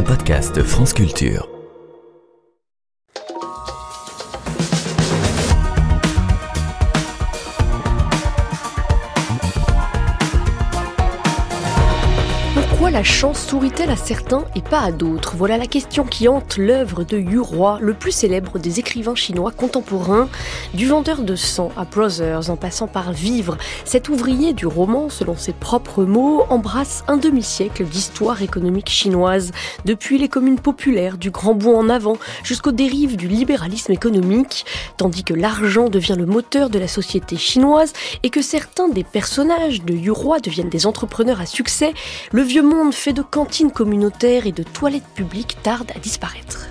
un podcast France Culture. Pourquoi la chance sourit-elle à certains et pas à d'autres ? Voilà la question qui hante l'œuvre de Yu Hua, le plus célèbre des écrivains chinois contemporains. Du vendeur de sang à Brothers, en passant par Vivre, cet ouvrier du roman, selon ses propres mots, embrasse un demi-siècle d'histoire économique chinoise, depuis les communes populaires du grand bond en avant jusqu'aux dérives du libéralisme économique, tandis que l'argent devient le moteur de la société chinoise et que certains des personnages de Yu Hua deviennent des entrepreneurs à succès, le vieux monde fait de cantines communautaires et de toilettes publiques tarde à disparaître.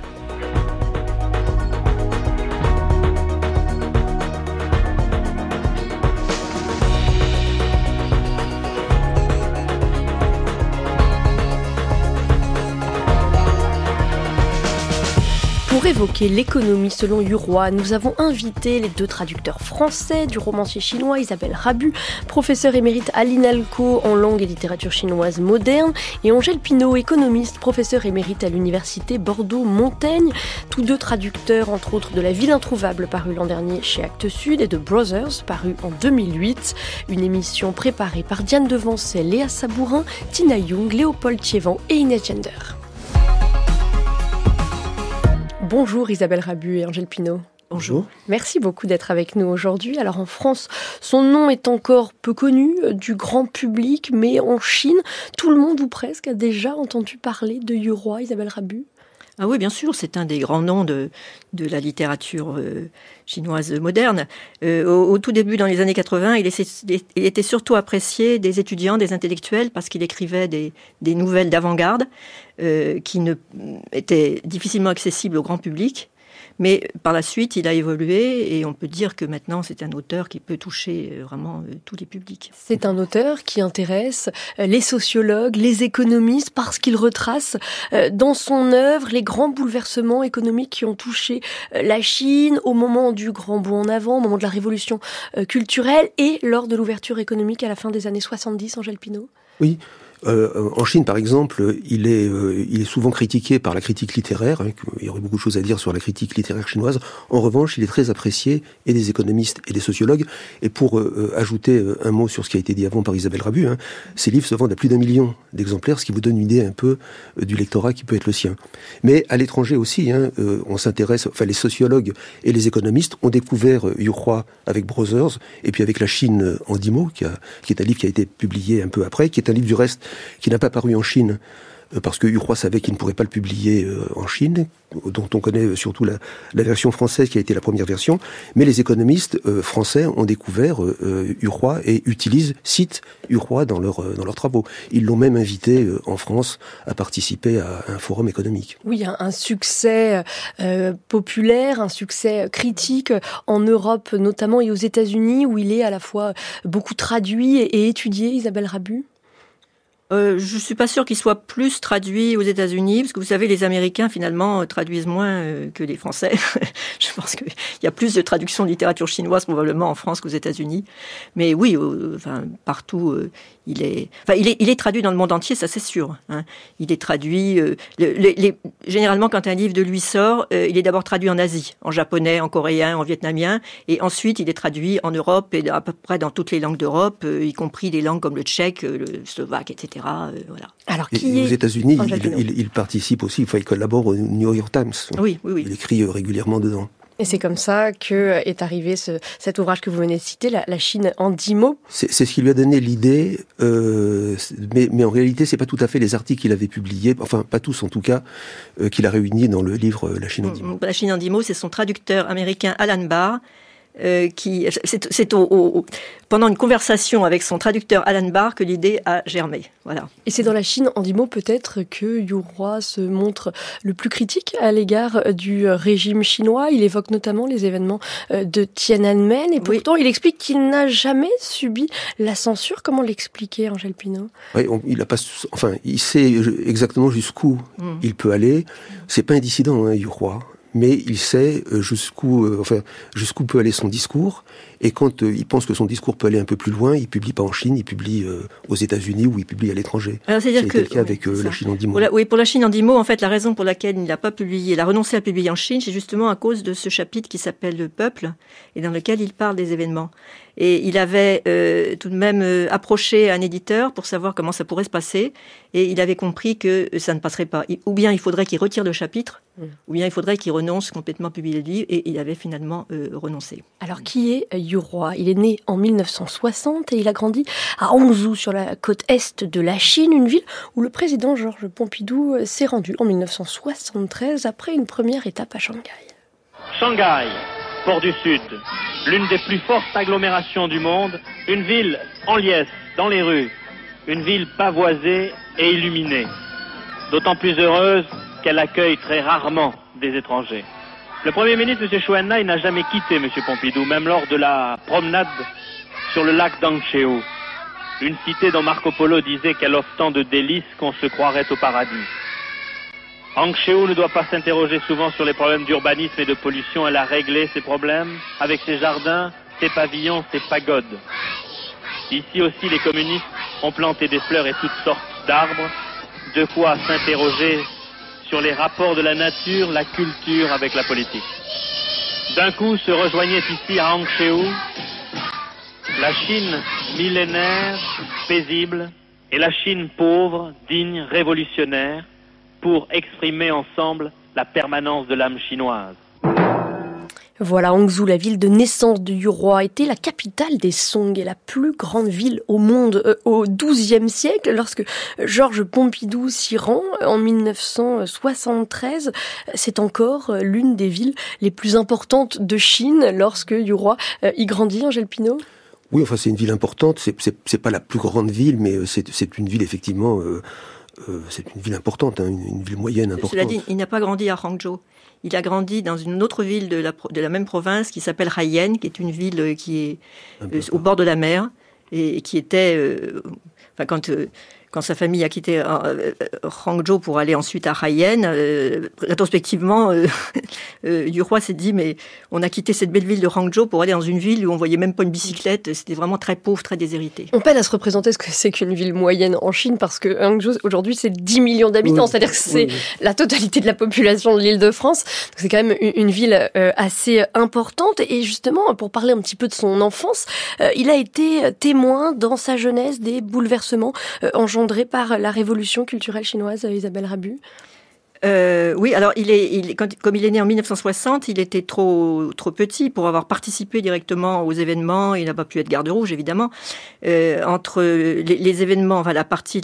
Pour évoquer l'économie selon Yu Hua, nous avons invité les deux traducteurs français du romancier chinois Isabelle Rabu, professeure émérite à l'INALCO en langue et littérature chinoise moderne, et Angèle Pinault, économiste, professeure émérite à l'université Bordeaux-Montaigne, tous deux traducteurs entre autres de La Ville introuvable paru l'an dernier chez Actes Sud et de Brothers paru en 2008, une émission préparée par Diane Devancey, Léa Sabourin, Tina Young, Léopold Thiévan et Inès Gender. Bonjour Isabelle Rabu et Angèle Pinault. Bonjour. Merci beaucoup d'être avec nous aujourd'hui. Alors en France, son nom est encore peu connu du grand public, mais en Chine, tout le monde ou presque a déjà entendu parler de Yu Hua, Isabelle Rabu. Ah oui, bien sûr, c'est un des grands noms de la littérature chinoise moderne. Au tout début, dans les années 80, il était surtout apprécié des étudiants, des intellectuels, parce qu'il écrivait des nouvelles d'avant-garde qui étaient difficilement accessibles au grand public. Mais par la suite, il a évolué et on peut dire que maintenant, c'est un auteur qui peut toucher vraiment tous les publics. C'est un auteur qui intéresse les sociologues, les économistes, parce qu'il retrace dans son œuvre les grands bouleversements économiques qui ont touché la Chine au moment du grand bond en avant, au moment de la révolution culturelle et lors de l'ouverture économique à la fin des années 70, Angèle Pinault. Oui. En Chine, par exemple, il est souvent critiqué par la critique littéraire. Il y aurait beaucoup de choses à dire sur la critique littéraire chinoise. En revanche, il est très apprécié et des économistes et des sociologues. Et pour ajouter un mot sur ce qui a été dit avant par Isabelle Rabu, ces livres se vendent à plus d'1 million d'exemplaires, ce qui vous donne une idée un peu du lectorat qui peut être le sien. Mais à l'étranger aussi, on s'intéresse. Enfin, les sociologues et les économistes ont découvert Yu Hua avec Brothers et puis avec La Chine en 10 mots, qui est un livre qui a été publié un peu après, qui est un livre du reste qui n'a pas paru en Chine, parce que Yu Hua savait qu'il ne pourrait pas le publier en Chine, dont on connaît surtout la version française qui a été la première version, mais les économistes français ont découvert Yu Hua et citent Yu Hua dans leurs travaux. Ils l'ont même invité en France à participer à un forum économique. Oui, un succès populaire, un succès critique en Europe notamment et aux États-Unis, où il est à la fois beaucoup traduit et étudié, Isabelle Rabu. Je suis pas sûre qu'il soit plus traduit aux États-Unis, parce que vous savez, les Américains finalement traduisent moins que les Français. Je pense qu'il y a plus de traductions de littérature chinoise probablement en France qu'aux États-Unis. Mais oui, partout, il est traduit dans le monde entier, ça c'est sûr. Il est traduit. Généralement, quand un livre de lui sort, il est d'abord traduit en Asie, en japonais, en coréen, en vietnamien, et ensuite il est traduit en Europe et à peu près dans toutes les langues d'Europe, y compris des langues comme le tchèque, le slovaque, etc. Voilà. Alors, aux États-Unis, il participe aussi, il collabore au New York Times. Oui. Il écrit régulièrement dedans. Et c'est comme ça que est arrivé cet ouvrage que vous venez de citer, La Chine en 10 mots. C'est ce qui lui a donné l'idée, mais en réalité, c'est pas tout à fait les articles qu'il avait publiés, enfin pas tous en tout cas, qu'il a réunis dans le livre La Chine en 10 mots. La Chine en 10 mots, c'est son traducteur américain Alan Barr, pendant une conversation avec son traducteur Alan Barr que l'idée a germé. Voilà. Et c'est dans La Chine en 10 mots peut-être que Yu Hua se montre le plus critique à l'égard du régime chinois. Il évoque notamment les événements de Tiananmen et pourtant il explique qu'il n'a jamais subi la censure. Comment l'expliquer, Angèle Pinault ? Oui, il sait exactement jusqu'où il peut aller. C'est pas un dissident, Yu Hua. mais il sait jusqu'où peut aller son discours. Et quand il pense que son discours peut aller un peu plus loin, il publie pas en Chine, il publie aux États-Unis ou il publie à l'étranger. Alors, c'est-à-dire le cas avec la Chine en 10 mots. Pour la Chine en 10 mots, en fait, la raison pour laquelle il n'a pas publié, il a renoncé à publier en Chine, c'est justement à cause de ce chapitre qui s'appelle Le Peuple, et dans lequel il parle des événements. Et il avait tout de même approché un éditeur pour savoir comment ça pourrait se passer, et il avait compris que ça ne passerait pas. Ou bien il faudrait qu'il retire le chapitre, ou bien il faudrait qu'il renonce complètement à publier le livre, et il avait finalement renoncé. Alors, qui est Yu Roi ? Il est né en 1960 et il a grandi à Hangzhou, sur la côte est de la Chine, une ville où le président Georges Pompidou s'est rendu en 1973 après une première étape à Shanghai. Shanghai, port du Sud, l'une des plus fortes agglomérations du monde, une ville en liesse dans les rues, une ville pavoisée et illuminée, d'autant plus heureuse qu'elle accueille très rarement des étrangers. Le Premier ministre, M. Chou En-lai, n'a jamais quitté M. Pompidou, même lors de la promenade sur le lac d'Angsheu, une cité dont Marco Polo disait qu'elle offre tant de délices qu'on se croirait au paradis. Angsheu ne doit pas s'interroger souvent sur les problèmes d'urbanisme et de pollution. Elle a réglé ses problèmes avec ses jardins, ses pavillons, ses pagodes. Ici aussi, les communistes ont planté des fleurs et toutes sortes d'arbres, de quoi s'interroger sur les rapports de la nature, la culture avec la politique. D'un coup se rejoignait ici à Angsheu la Chine millénaire, paisible, et la Chine pauvre, digne, révolutionnaire, pour exprimer ensemble la permanence de l'âme chinoise. Voilà, Hangzhou, la ville de naissance de Yu Roi, était la capitale des Song et la plus grande ville au monde au XIIe siècle. Lorsque Georges Pompidou s'y rend en 1973, c'est encore l'une des villes les plus importantes de Chine lorsque Yu Roi y grandit, Angèle Pinault. Oui, enfin c'est une ville importante, c'est pas la plus grande ville, mais c'est une ville effectivement... c'est une ville importante, hein, une ville moyenne importante. Cela dit, il n'a pas grandi à Hangzhou. Il a grandi dans une autre ville de la même province qui s'appelle Haiyan, qui est une ville qui est au bord de la mer et qui était... Quand sa famille a quitté Hangzhou pour aller ensuite à Haiyan, rétrospectivement, Yu Roi s'est dit, mais on a quitté cette belle ville de Hangzhou pour aller dans une ville où on voyait même pas une bicyclette. C'était vraiment très pauvre, très déshérité. On peine à se représenter ce que c'est qu'une ville moyenne en Chine, parce que Hangzhou, aujourd'hui, c'est 10 millions d'habitants. Oui, c'est-à-dire que c'est la totalité de la population de l'Île-de-France. Donc c'est quand même une ville assez importante. Et justement, pour parler un petit peu de son enfance, il a été témoin dans sa jeunesse des bouleversements engendrés par la révolution culturelle chinoise, Isabelle Rabu. Oui, alors comme il est né en 1960, il était trop petit pour avoir participé directement aux événements. Il n'a pas pu être garde rouge, évidemment. Entre les événements, enfin la partie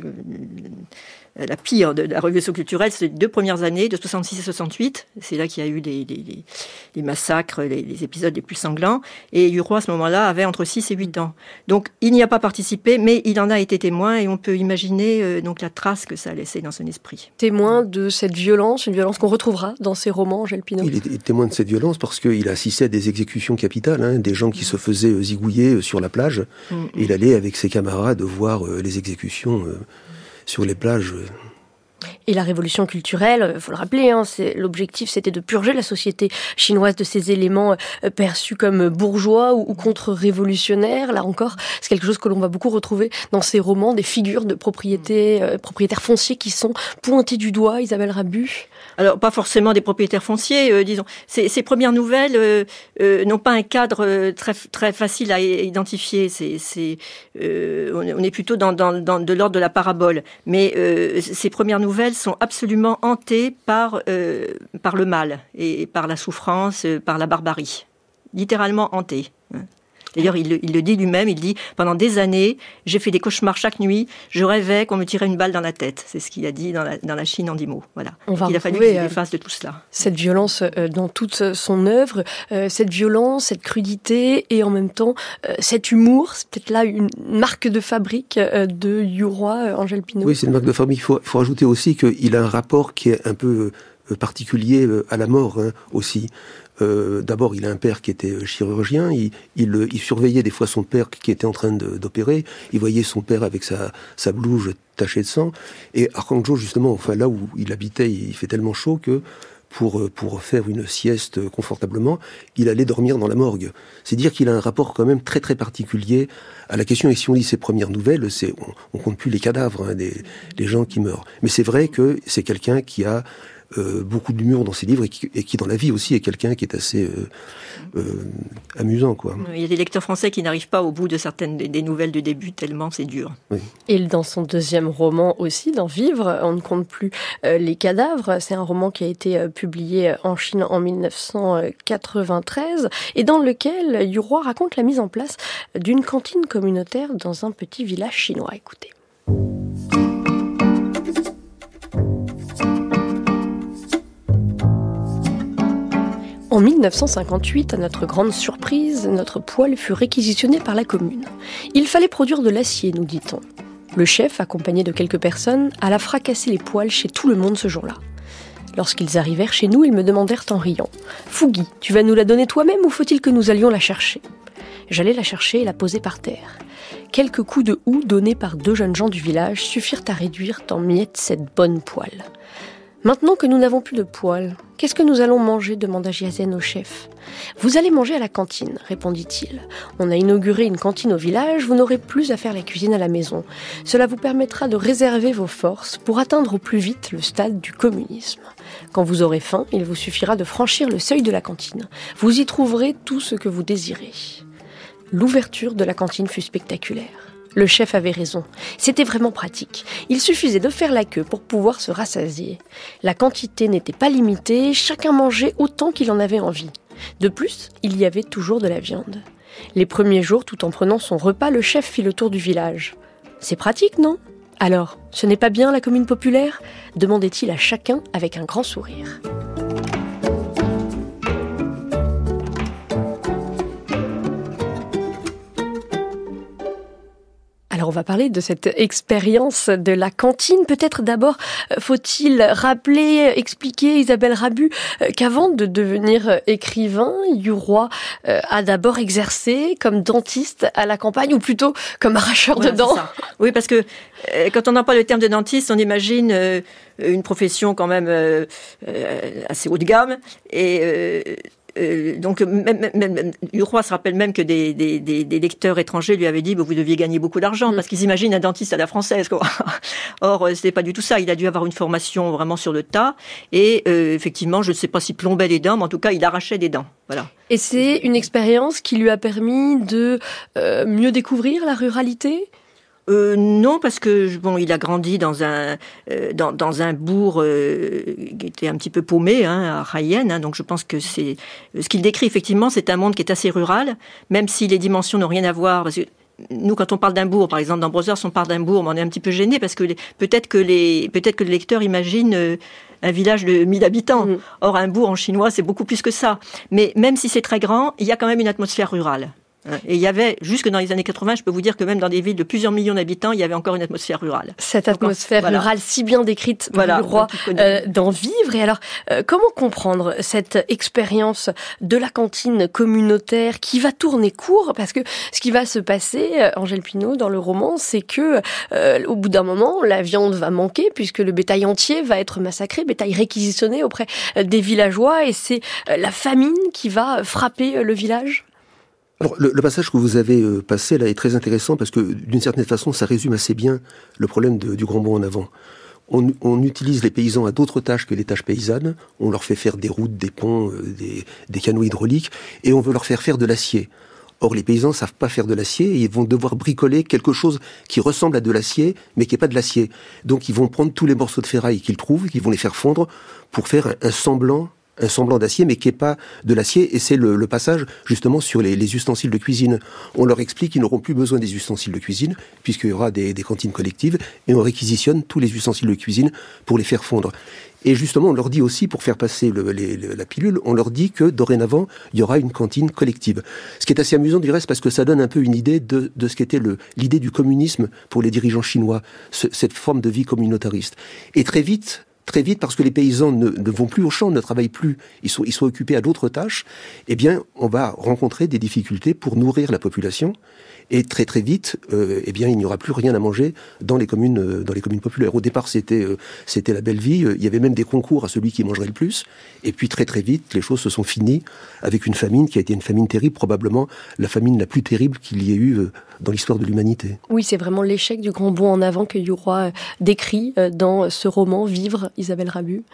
la pire de la révolution culturelle, c'est les 2 premières années, de 66 et 68. C'est là qu'il y a eu les massacres, les épisodes les plus sanglants. Et Yu Roi, à ce moment-là, avait entre 6 et 8 ans. Donc, il n'y a pas participé, mais il en a été témoin, et on peut imaginer donc la trace que ça a laissé dans son esprit. Témoin de cette violence, une violence qu'on retrouvera dans ses romans, Angèle Pinault. Il est témoin de cette violence parce qu'il assistait à des exécutions capitales, hein, des gens qui se faisaient zigouiller sur la plage. Et il allait avec ses camarades voir les exécutions sur les plages. Et la révolution culturelle, il faut le rappeler, hein, l'objectif c'était de purger la société chinoise de ces éléments perçus comme bourgeois ou contre-révolutionnaires. Là encore, c'est quelque chose que l'on va beaucoup retrouver dans ces romans, des figures de propriétaires fonciers qui sont pointés du doigt, Isabelle Rabu. Alors, pas forcément des propriétaires fonciers, disons. Ces premières nouvelles n'ont pas un cadre très, très facile à identifier. On est plutôt de l'ordre de la parabole. Mais ces premières nouvelles sont absolument hantées par le mal et par la souffrance, par la barbarie. Littéralement hantées. D'ailleurs, il le dit lui-même, il dit « Pendant des années, j'ai fait des cauchemars chaque nuit, je rêvais qu'on me tirait une balle dans la tête. » C'est ce qu'il a dit dans la Chine en 10 mots. Voilà. Il a fallu qu'il se défasse de tout cela. Cette violence dans toute son œuvre, cette violence, cette crudité et en même temps cet humour, c'est peut-être là une marque de fabrique de Yu Roi, Angèle Pinault. Oui, c'est une marque de fabrique. Il faut rajouter aussi qu'il a un rapport qui est un peu particulier à la mort, hein, aussi. D'abord, il a un père qui était chirurgien. Il surveillait des fois son père qui était en train d'opérer. Il voyait son père avec sa blouse tachée de sang. Et à Hangzhou, justement, enfin là où il habitait, il fait tellement chaud que pour faire une sieste confortablement, il allait dormir dans la morgue. C'est dire qu'il a un rapport quand même très très particulier à la question. Et si on lit ses premières nouvelles, on compte plus les cadavres, des gens qui meurent. Mais c'est vrai que c'est quelqu'un qui a beaucoup d'humour dans ses livres et qui dans la vie aussi est quelqu'un qui est assez amusant, quoi. Il y a des lecteurs français qui n'arrivent pas au bout de certaines des nouvelles de début tellement c'est dur. Oui. Et dans son deuxième roman aussi, dans Vivre, on ne compte plus les cadavres. C'est un roman qui a été publié en Chine en 1993 et dans lequel Yu Roi raconte la mise en place d'une cantine communautaire dans un petit village chinois. Écoutez. En 1958, à notre grande surprise, notre poêle fut réquisitionné par la commune. Il fallait produire de l'acier, nous dit-on. Le chef, accompagné de quelques personnes, alla fracasser les poêles chez tout le monde ce jour-là. Lorsqu'ils arrivèrent chez nous, ils me demandèrent en riant « Fougui, tu vas nous la donner toi-même ou faut-il que nous allions la chercher ?» J'allais la chercher et la poser par terre. Quelques coups de houe donnés par 2 jeunes gens du village suffirent à réduire en miettes cette bonne poêle. Maintenant que nous n'avons plus de poêle, qu'est-ce que nous allons manger ? Demanda Jiazen au chef. Vous allez manger à la cantine, répondit-il. On a inauguré une cantine au village, vous n'aurez plus à faire la cuisine à la maison. Cela vous permettra de réserver vos forces pour atteindre au plus vite le stade du communisme. Quand vous aurez faim, il vous suffira de franchir le seuil de la cantine. Vous y trouverez tout ce que vous désirez. L'ouverture de la cantine fut spectaculaire. Le chef avait raison. C'était vraiment pratique. Il suffisait de faire la queue pour pouvoir se rassasier. La quantité n'était pas limitée, chacun mangeait autant qu'il en avait envie. De plus, il y avait toujours de la viande. Les premiers jours, tout en prenant son repas, le chef fit le tour du village. « C'est pratique, non ? Alors, ce n'est pas bien la commune populaire ?» demandait-il à chacun avec un grand sourire. Alors on va parler de cette expérience de la cantine. Peut-être d'abord faut-il rappeler, expliquer Isabelle Rabu qu'avant de devenir écrivain, Yu Roi a d'abord exercé comme dentiste à la campagne ou plutôt comme arracheur de dents. Oui, parce que quand on emploie le terme de dentiste, on imagine une profession quand même assez haut de gamme et donc, Yu Roi se rappelle même que des lecteurs étrangers lui avaient dit vous deviez gagner beaucoup d'argent parce qu'ils imaginent un dentiste à la française, quoi. Or, c'était pas du tout ça. Il a dû avoir une formation vraiment sur le tas et effectivement, je ne sais pas s'il plombait les dents, mais en tout cas, il arrachait des dents. Voilà. Et c'est une expérience qui lui a permis de mieux découvrir la ruralité ? Non, parce que bon, il a grandi dans un bourg qui était un petit peu paumé, à Rayen. Donc je pense que c'est ce qu'il décrit effectivement, c'est un monde qui est assez rural, même si les dimensions n'ont rien à voir. Parce que nous, quand on parle d'un bourg, par exemple dans Brothers, on parle d'un bourg, mais on est un petit peu gêné parce que peut-être que le lecteur imagine un village de 1000 habitants. Or, un bourg en chinois, c'est beaucoup plus que ça. Mais même si c'est très grand, il y a quand même une atmosphère rurale. Et il y y jusque dans les années 80, je peux vous dire que même dans des villes de plusieurs millions d'habitants, il y avait encore une atmosphère rurale. Cette atmosphère rurale si bien décrite par Yu Roi dans Vivre. Et alors, comment comprendre cette expérience de la cantine communautaire qui va tourner court ? Parce que ce qui va se passer, Angèle Pinault, dans le roman, c'est que au bout d'un moment, la viande va manquer puisque le bétail entier va être massacré, bétail réquisitionné auprès des villageois, et c'est la famine qui va frapper le village. Alors, le passage que vous avez passé là est très intéressant parce que d'une certaine façon, ça résume assez bien le problème du grand bond en avant. On utilise les paysans à d'autres tâches que les tâches paysannes. On leur fait faire des routes, des ponts, des canaux hydrauliques, et on veut leur faire de l'acier. Or, les paysans savent pas faire de l'acier et ils vont devoir bricoler quelque chose qui ressemble à de l'acier, mais qui est pas de l'acier. Donc, ils vont prendre tous les morceaux de ferraille qu'ils trouvent, qu'ils vont les faire fondre pour faire un semblant d'acier, mais qui n'est pas de l'acier, et c'est le passage justement sur les ustensiles de cuisine. On leur explique qu'ils n'auront plus besoin des ustensiles de cuisine, puisqu'il y aura des cantines collectives, et on réquisitionne tous les ustensiles de cuisine pour les faire fondre. Et justement, on leur dit aussi, pour faire passer la pilule, on leur dit que dorénavant, il y aura une cantine collective. Ce qui est assez amusant du reste, parce que ça donne un peu une idée de ce qu'était l'idée du communisme pour les dirigeants chinois, cette forme de vie communautariste. Et très vite, très vite, parce que les paysans ne vont plus au champ, ne travaillent plus, ils sont occupés à d'autres tâches, eh bien, on va rencontrer des difficultés pour nourrir la population. Et très très vite, eh bien, il n'y aura plus rien à manger dans les communes populaires. Au départ, c'était la belle vie. Il y avait même des concours à celui qui mangerait le plus. Et puis très très vite, les choses se sont finies avec une famine qui a été une famine terrible, probablement la famine la plus terrible qu'il y ait eu dans l'histoire de l'humanité. Oui, c'est vraiment l'échec du grand bond en avant que Huroy décrit dans ce roman Vivre, Isabelle Rabu.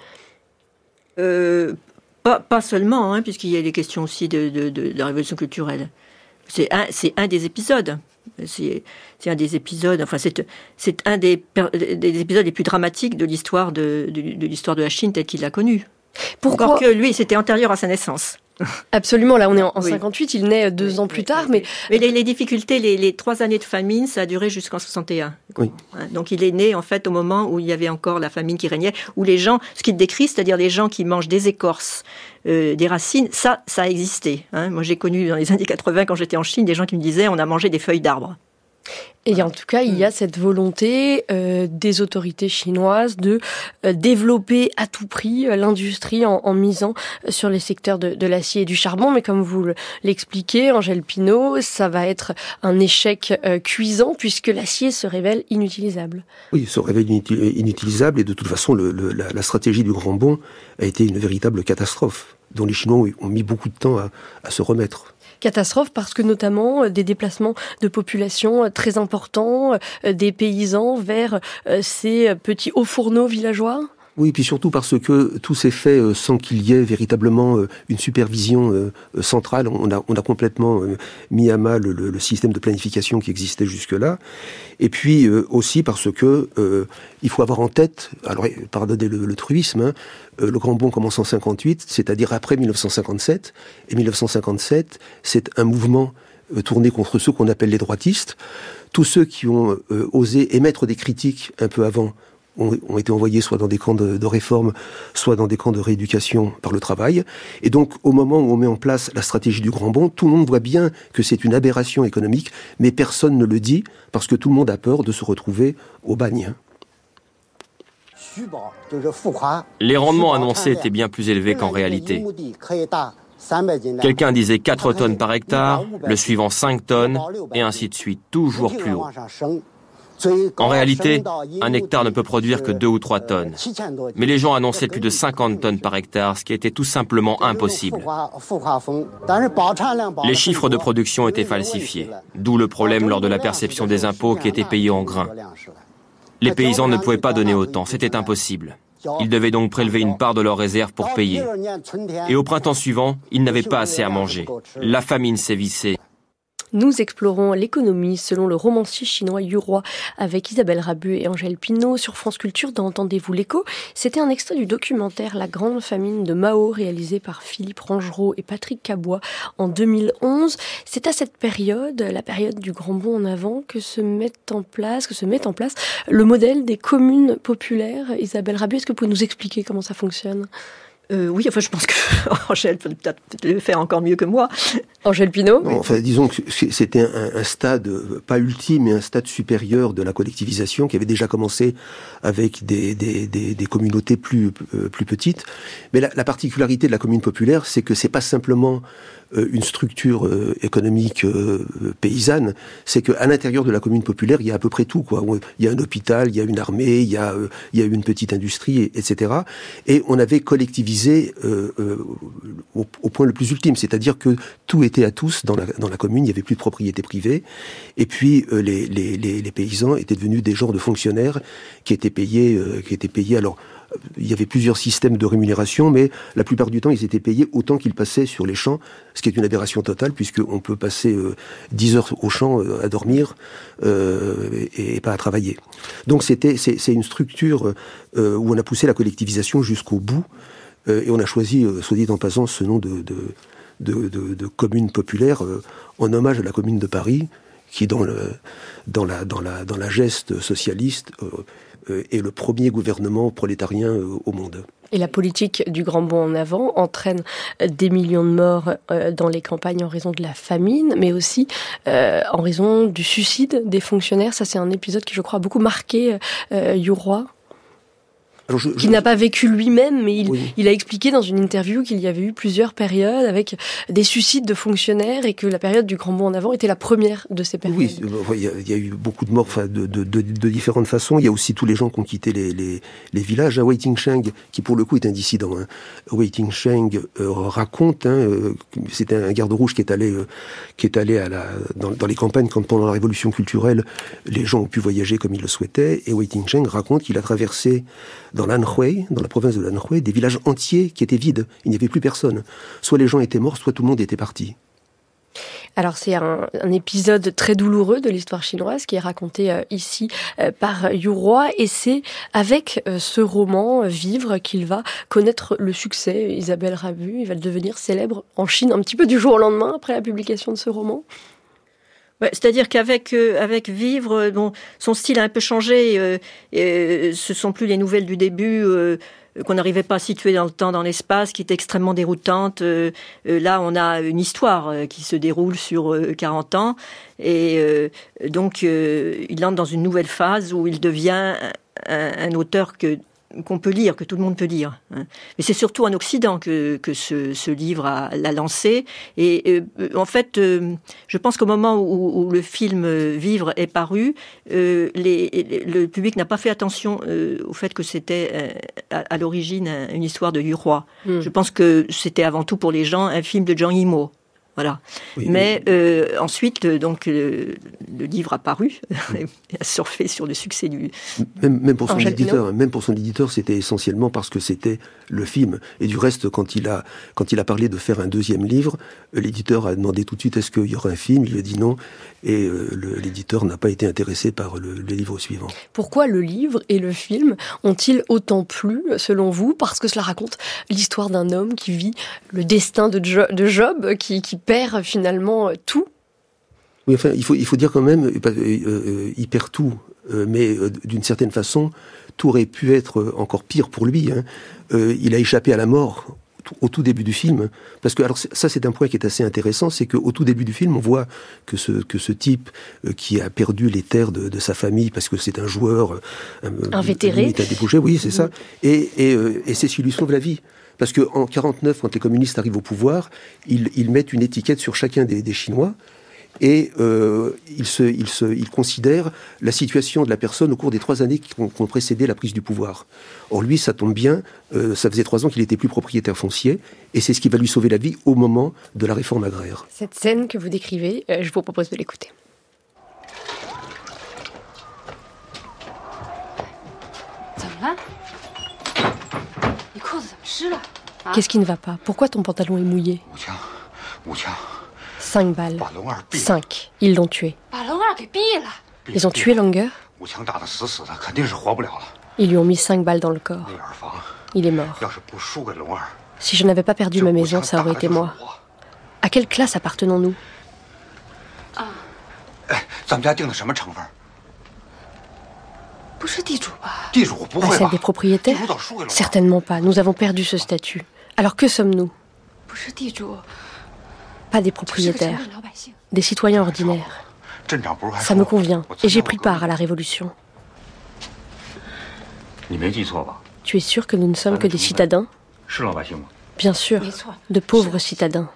Pas seulement, puisqu'il y a les questions aussi de la révolution culturelle. C'est un des épisodes. C'est un des épisodes. Enfin, c'est un des épisodes les plus dramatiques de l'histoire de l'histoire de la Chine telle qu'il l'a connue. Pourquoi ? Encore que lui, c'était antérieur à sa naissance. Absolument. Là, on est en 58. Il naît 2 ans plus tard, mais les difficultés, les 3 années de famine, ça a duré jusqu'en 61. Oui. Donc, il est né en fait au moment où il y avait encore la famine qui régnait, où les gens, ce qu'il décrit, c'est-à-dire les gens qui mangent des écorces, des racines, ça a existé. Moi, j'ai connu dans les années 80, quand j'étais en Chine, des gens qui me disaient on a mangé des feuilles d'arbres. Et en tout cas, il y a cette volonté des autorités chinoises de développer à tout prix l'industrie en misant sur les secteurs de l'acier et du charbon. Mais comme vous l'expliquez, Angèle Pinault, ça va être un échec cuisant puisque l'acier se révèle inutilisable. Oui, il se révèle inutilisable et de toute façon, la stratégie du grand bond a été une véritable catastrophe dont les Chinois ont mis beaucoup de temps à se remettre. Catastrophe parce que notamment des déplacements de population très importants, des paysans vers ces petits hauts fourneaux villageois. Oui, puis surtout parce que tout s'est fait sans qu'il y ait véritablement une supervision centrale. On a complètement mis à mal le système de planification qui existait jusque-là. Et puis aussi parce que il faut avoir en tête, alors pardonnez le truisme, le grand bond commence en 58, c'est-à-dire après 1957. Et 1957, c'est un mouvement tourné contre ceux qu'on appelle les droitistes. Tous ceux qui ont osé émettre des critiques un peu avant ont été envoyés soit dans des camps de réforme, soit dans des camps de rééducation par le travail. Et donc, au moment où on met en place la stratégie du grand bond, tout le monde voit bien que c'est une aberration économique, mais personne ne le dit, parce que tout le monde a peur de se retrouver au bagne. Les rendements annoncés étaient bien plus élevés qu'en réalité. Quelqu'un disait 4 tonnes par hectare, le suivant 5 tonnes, et ainsi de suite, toujours plus haut. En réalité, un hectare ne peut produire que 2 ou 3 tonnes. Mais les gens annonçaient plus de 50 tonnes par hectare, ce qui était tout simplement impossible. Les chiffres de production étaient falsifiés, d'où le problème lors de la perception des impôts qui étaient payés en grains. Les paysans ne pouvaient pas donner autant, c'était impossible. Ils devaient donc prélever une part de leurs réserves pour payer. Et au printemps suivant, ils n'avaient pas assez à manger. La famine sévissait. Nous explorons l'économie selon le romancier chinois Huroy avec Isabelle Rabu et Angèle Pinault sur France Culture dans Entendez-vous l'écho. C'était un extrait du documentaire La Grande Famine de Mao réalisé par Philippe Rangerot et Patrick Cabois en 2011. C'est à cette période, la période du grand bond en avant, que se met en place le modèle des communes populaires. Isabelle Rabu, est-ce que vous pouvez nous expliquer comment ça fonctionne ? Oui, enfin, je pense que Angèle peut peut-être le faire encore mieux que moi. Angèle Pinault. Non, enfin, disons que c'était un stade, pas ultime, mais un stade supérieur de la collectivisation qui avait déjà commencé avec des communautés plus petites. Mais la particularité de la commune populaire, c'est que c'est pas simplement une structure économique paysanne, c'est qu'à l'intérieur de la commune populaire, il y a à peu près tout, quoi. Il y a un hôpital, il y a une armée, il y a une petite industrie, etc. Et on avait collectivisé au point le plus ultime, c'est-à-dire que tout était à tous dans la commune, il n'y avait plus de propriété privée, et puis les paysans étaient devenus des genres de fonctionnaires qui étaient payés alors. Il y avait plusieurs systèmes de rémunération, mais la plupart du temps, ils étaient payés autant qu'ils passaient sur les champs, ce qui est une aberration totale, puisqu'on peut passer 10 heures au champ à dormir et pas à travailler. Donc c'est une structure où on a poussé la collectivisation jusqu'au bout, et on a choisi, soit dit en passant, ce nom de commune populaire en hommage à la commune de Paris, qui dans la geste socialiste est le premier gouvernement prolétarien au monde. Et la politique du grand bond en avant entraîne des millions de morts dans les campagnes en raison de la famine, mais aussi en raison du suicide des fonctionnaires. Ça, c'est un épisode qui, je crois, a beaucoup marqué Huroy. qu'il n'a pas vécu lui-même, mais il a expliqué dans une interview qu'il y avait eu plusieurs périodes avec des suicides de fonctionnaires et que la période du Grand Bond en avant était la première de ces périodes. Oui, il y a eu beaucoup de morts de différentes façons. Il y a aussi tous les gens qui ont quitté les villages. Wei Tingsheng, qui pour le coup est un dissident. Wei Tingsheng raconte, c'était un garde rouge qui est allé dans les campagnes quand pendant la révolution culturelle, les gens ont pu voyager comme ils le souhaitaient. Et Wei Tingsheng raconte qu'il a traversé dans l'Anhui, dans la province de l'Anhui, des villages entiers qui étaient vides. Il n'y avait plus personne. Soit les gens étaient morts, soit tout le monde était parti. Alors c'est un épisode très douloureux de l'histoire chinoise qui est raconté ici par Yu Roi, et c'est avec ce roman Vivre qu'il va connaître le succès. Isabelle Rabu, il va devenir célèbre en Chine un petit peu du jour au lendemain après la publication de ce roman. Ouais, c'est-à-dire qu'avec Vivre, son style a un peu changé. Ce sont plus les nouvelles du début qu'on n'arrivait pas à situer dans le temps, dans l'espace, qui étaient extrêmement déroutantes. Là, on a une histoire qui se déroule sur 40 ans. Et donc, il entre dans une nouvelle phase où il devient un auteur qu'on peut lire, que tout le monde peut lire. Mais c'est surtout en Occident que ce livre l'a lancé. Et en fait, je pense qu'au moment où le film Vivre est paru, le public n'a pas fait attention au fait que c'était à l'origine une histoire de Yu Roi. Je pense que c'était avant tout pour les gens un film de Zhang Yimou. Voilà. Oui, mais ensuite, donc, le livre a paru, a surfé sur le succès du... Même pour son éditeur, c'était essentiellement parce que c'était le film. Et du reste, quand il a parlé de faire un deuxième livre, l'éditeur a demandé tout de suite est-ce qu'il y aura un film. Il lui a dit non. Et l'éditeur n'a pas été intéressé par le livre suivant. Pourquoi le livre et le film ont-ils autant plu, selon vous ? Parce que cela raconte l'histoire d'un homme qui vit le destin de Job, qui perd finalement tout. Oui, enfin, il faut dire quand même, il perd tout, mais d'une certaine façon, tout aurait pu être encore pire pour lui. Il a échappé à la mort au tout début du film, parce que alors ça c'est un point qui est assez intéressant, c'est qu'au tout début du film on voit que ce type qui a perdu les terres de sa famille parce que c'est un joueur invétéré, un débouché, oui c'est ça, et c'est ce qui lui sauve la vie. Parce qu'en 49, quand les communistes arrivent au pouvoir, ils mettent une étiquette sur chacun des Chinois et ils considèrent la situation de la personne au cours des 3 années qui ont précédé la prise du pouvoir. Or lui, ça tombe bien, ça faisait 3 ans qu'il n'était plus propriétaire foncier et c'est ce qui va lui sauver la vie au moment de la réforme agraire. Cette scène que vous décrivez, je vous propose de l'écouter. Qu'est-ce qui ne va pas ? Pourquoi ton pantalon est mouillé ? 5 balles. 5. Ils l'ont tué. Ils ont tué Langer ? Ils lui ont mis 5 balles dans le corps. Il est mort. Si je n'avais pas perdu ma maison, ça aurait été moi. À quelle classe appartenons-nous ? À celle des propriétaires ? Certainement pas. Nous avons perdu ce statut. Alors que sommes-nous ? Pas des propriétaires. Des citoyens ordinaires. Ça me convient. Et j'ai pris part à la révolution. Tu es sûr que nous ne sommes que des citadins ? Bien sûr, de pauvres citadins.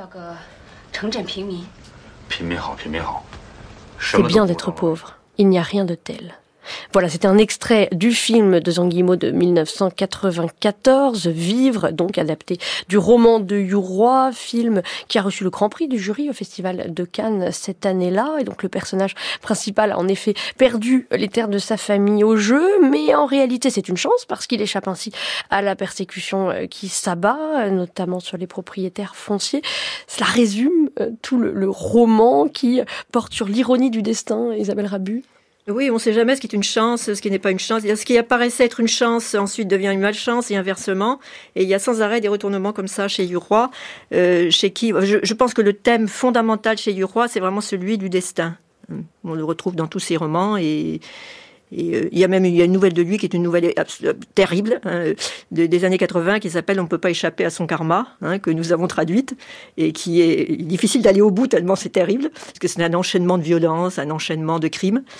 C'est bien d'être pauvre. Il n'y a rien de tel. Voilà, c'était un extrait du film de Zhang Yimou de 1994, Vivre, donc adapté du roman de Yu Roi, film qui a reçu le Grand Prix du jury au Festival de Cannes cette année-là. Et donc le personnage principal a en effet perdu les terres de sa famille au jeu, mais en réalité c'est une chance parce qu'il échappe ainsi à la persécution qui s'abat, notamment sur les propriétaires fonciers. Cela résume tout le roman qui porte sur l'ironie du destin, Isabelle Rabu. Oui, on ne sait jamais ce qui est une chance, ce qui n'est pas une chance. Ce qui apparaissait être une chance, ensuite devient une malchance et inversement. Et il y a sans arrêt des retournements comme ça chez Yu Roi, chez qui je pense que le thème fondamental chez Yu Roi, c'est vraiment celui du destin. On le retrouve dans tous ses romans et il y a une nouvelle de lui qui est une nouvelle terrible des années 80 qui s'appelle « On ne peut pas échapper à son karma », que nous avons traduite et qui est difficile d'aller au bout tellement c'est terrible parce que c'est un enchaînement de violences, un enchaînement de crimes.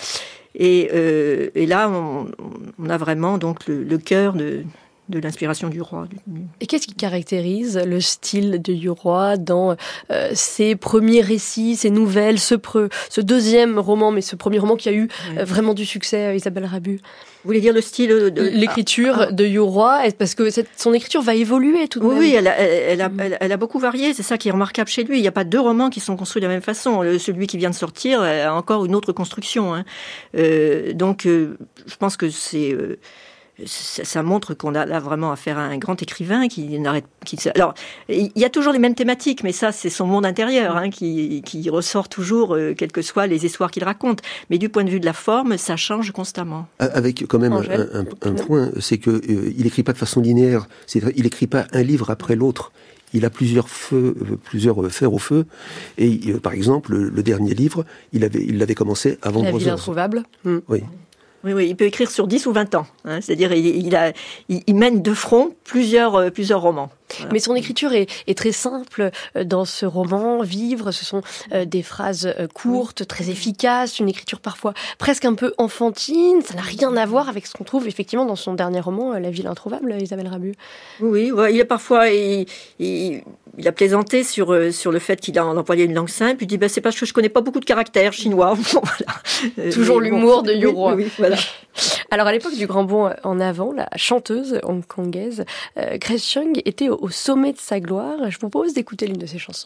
Et là, on a vraiment donc le cœur de l'inspiration du roi. Et qu'est-ce qui caractérise le style de Huroy dans ses premiers récits, ses nouvelles, ce deuxième roman, mais ce premier roman qui a eu vraiment du succès, Isabelle Rabu? Vous voulez dire le style de l'écriture de Huroy, parce que son écriture va évoluer tout de même. Oui, elle a beaucoup varié, c'est ça qui est remarquable chez lui. Il n'y a pas deux romans qui sont construits de la même façon. Celui qui vient de sortir a encore une autre construction. Donc, je pense que ça montre qu'on a là vraiment affaire à un grand écrivain alors, il y a toujours les mêmes thématiques, mais ça, c'est son monde intérieur qui ressort toujours, quelles que soient les histoires qu'il raconte. Mais du point de vue de la forme, ça change constamment. Avec quand même un point, c'est que il écrit pas de façon linéaire. C'est-à-dire, il écrit pas un livre après l'autre. Il a plusieurs fers au feu. Et par exemple, le dernier livre, il l'avait commencé avant La ville introuvable. Oui. Oui, il peut écrire sur 10 ou 20 ans. C'est-à-dire, il mène de front plusieurs romans. Voilà. Mais son écriture est très simple dans ce roman. Vivre, ce sont des phrases courtes, très efficaces, une écriture parfois presque un peu enfantine. Ça n'a rien à voir avec ce qu'on trouve effectivement dans son dernier roman, La ville introuvable, Isabelle Rabu. Oui, il a parfois... Il a plaisanté sur le fait qu'il a employé une langue simple. Il dit, c'est parce que je connais pas beaucoup de caractères chinois. Voilà. Toujours l'humour de Huroy. Oui, voilà. Alors, à l'époque du Grand Bond en avant, la chanteuse hongkongaise Grace Chung était au sommet de sa gloire. Je vous propose d'écouter l'une de ses chansons.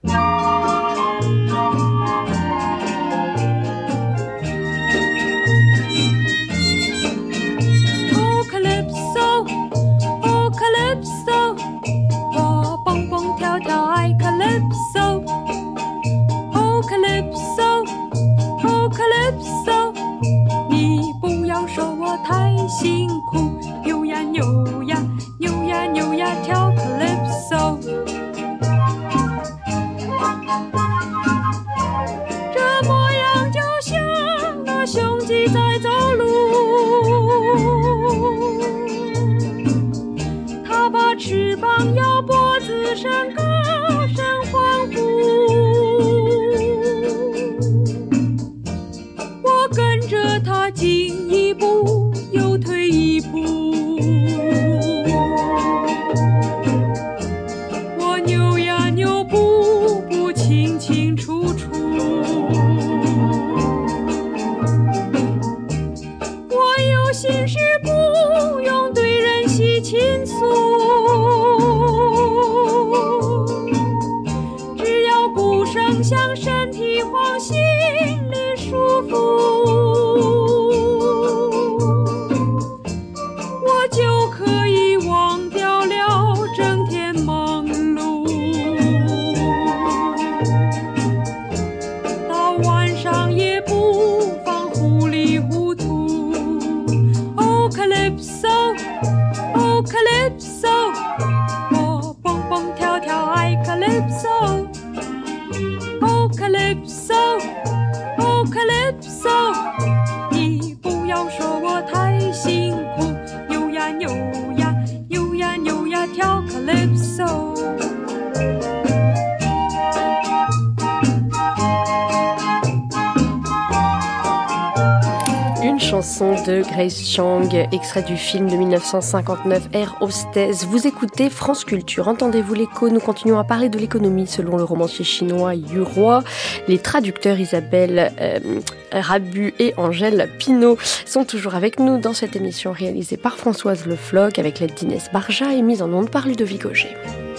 Oh Calypso, oh Calypso, 我蹦蹦跳跳爱 Calypso. Oh Calypso, oh Calypso, 你不要说我太辛苦，扭呀扭呀扭呀扭呀跳 Calypso。 这模样就像那雄鸡在走路，它把翅膀摇脖子上高声欢呼，我跟着它进一步又退一步，我扭呀扭步步清清楚楚，我有心事不用对人细倾诉，只要鼓声响，身体晃，心里舒服，我就可以忘掉了整天忙碌，到晚上也不放糊里糊涂。Oh Calypso, oh Calypso, 我蹦蹦跳跳爱 Calypso. Oh Calypso, oh Calypso, 你不要说我太辛苦，扭呀扭呀扭呀扭呀跳 Calypso。 Une chanson de Grace Chung, extrait du film de 1959, Air Hostess. Vous écoutez France Culture, entendez-vous l'écho? Nous continuons à parler de l'économie selon le romancier chinois Huroy. Les traducteurs Isabelle Rabu et Angèle Pinault sont toujours avec nous dans cette émission réalisée par Françoise Le Floch avec l'aide d'Inès Barja et mise en onde par Ludovic Auger.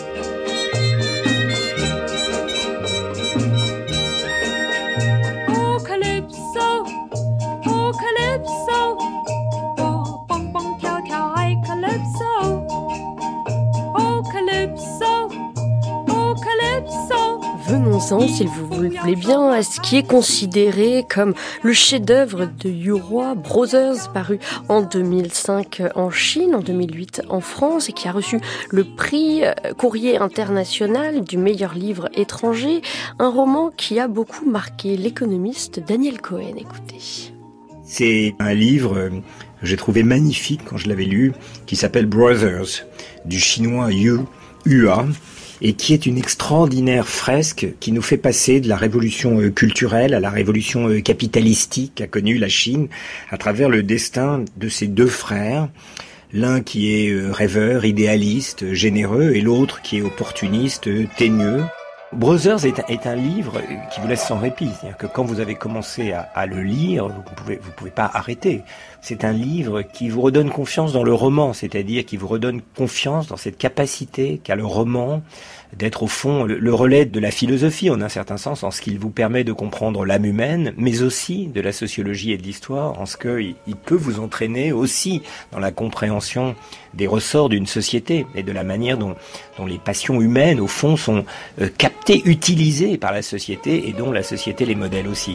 Oh Calypso, oh Calypso, 我蹦蹦跳跳爱 Calypso. Oh Calypso, oh Calypso. Venons-en, s'il vous voulez bien, à ce qui est considéré comme le chef-d'œuvre de Huroy, Brothers, paru en 2005 en Chine, en 2008 en France, et qui a reçu le prix Courrier international du meilleur livre étranger, un roman qui a beaucoup marqué l'économiste Daniel Cohen. Écoutez. C'est un livre que j'ai trouvé magnifique quand je l'avais lu, qui s'appelle Brothers, du chinois Hua, et qui est une extraordinaire fresque qui nous fait passer de la révolution culturelle à la révolution capitalistique qu'a connue la Chine à travers le destin de ces deux frères. L'un qui est rêveur, idéaliste, généreux, et l'autre qui est opportuniste, teigneux. Brothers est un livre qui vous laisse sans répit. C'est-à-dire que quand vous avez commencé à le lire, vous pouvez pas arrêter. C'est un livre qui vous redonne confiance dans le roman, c'est-à-dire qui vous redonne confiance dans cette capacité qu'a le roman d'être au fond le relais de la philosophie en un certain sens, en ce qu'il vous permet de comprendre l'âme humaine, mais aussi de la sociologie et de l'histoire, en ce qu'il peut vous entraîner aussi dans la compréhension des ressorts d'une société et de la manière dont les passions humaines, au fond, sont captées, utilisées par la société et dont la société les modèle aussi.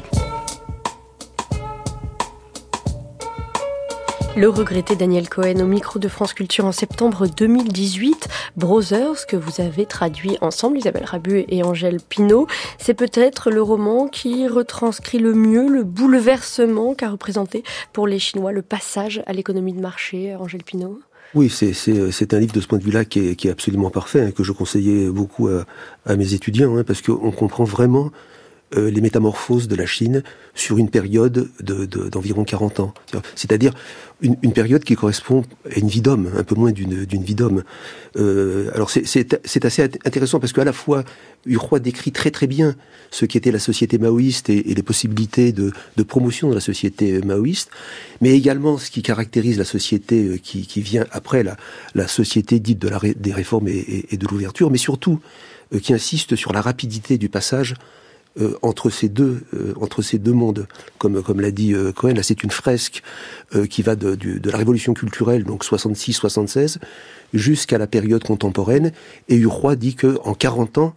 Le regretté Daniel Cohen au micro de France Culture en septembre 2018. Brothers, que vous avez traduit ensemble, Isabelle Rabu et Angèle Pinault. C'est peut-être le roman qui retranscrit le mieux le bouleversement qu'a représenté pour les Chinois le passage à l'économie de marché, Angèle Pinault. Oui, c'est un livre de ce point de vue-là qui est absolument parfait, hein, que je conseillais beaucoup à mes étudiants, hein, parce qu'on comprend vraiment les métamorphoses de la Chine sur une période d'environ 40 ans. C'est-à-dire une période qui correspond à une vie d'homme, un peu moins d'une vie d'homme. Alors c'est assez intéressant parce qu'à la fois, Yu Hua décrit très très bien ce qu'était la société maoïste et les possibilités de promotion de la société maoïste, mais également ce qui caractérise la société qui vient après la société dite des réformes et de l'ouverture, mais surtout qui insiste sur la rapidité du passage entre ces deux mondes, comme l'a dit Cohen. Là, c'est une fresque qui va de la révolution culturelle, donc 66-76, jusqu'à la période contemporaine. Et Yu Hua dit que en 40 ans,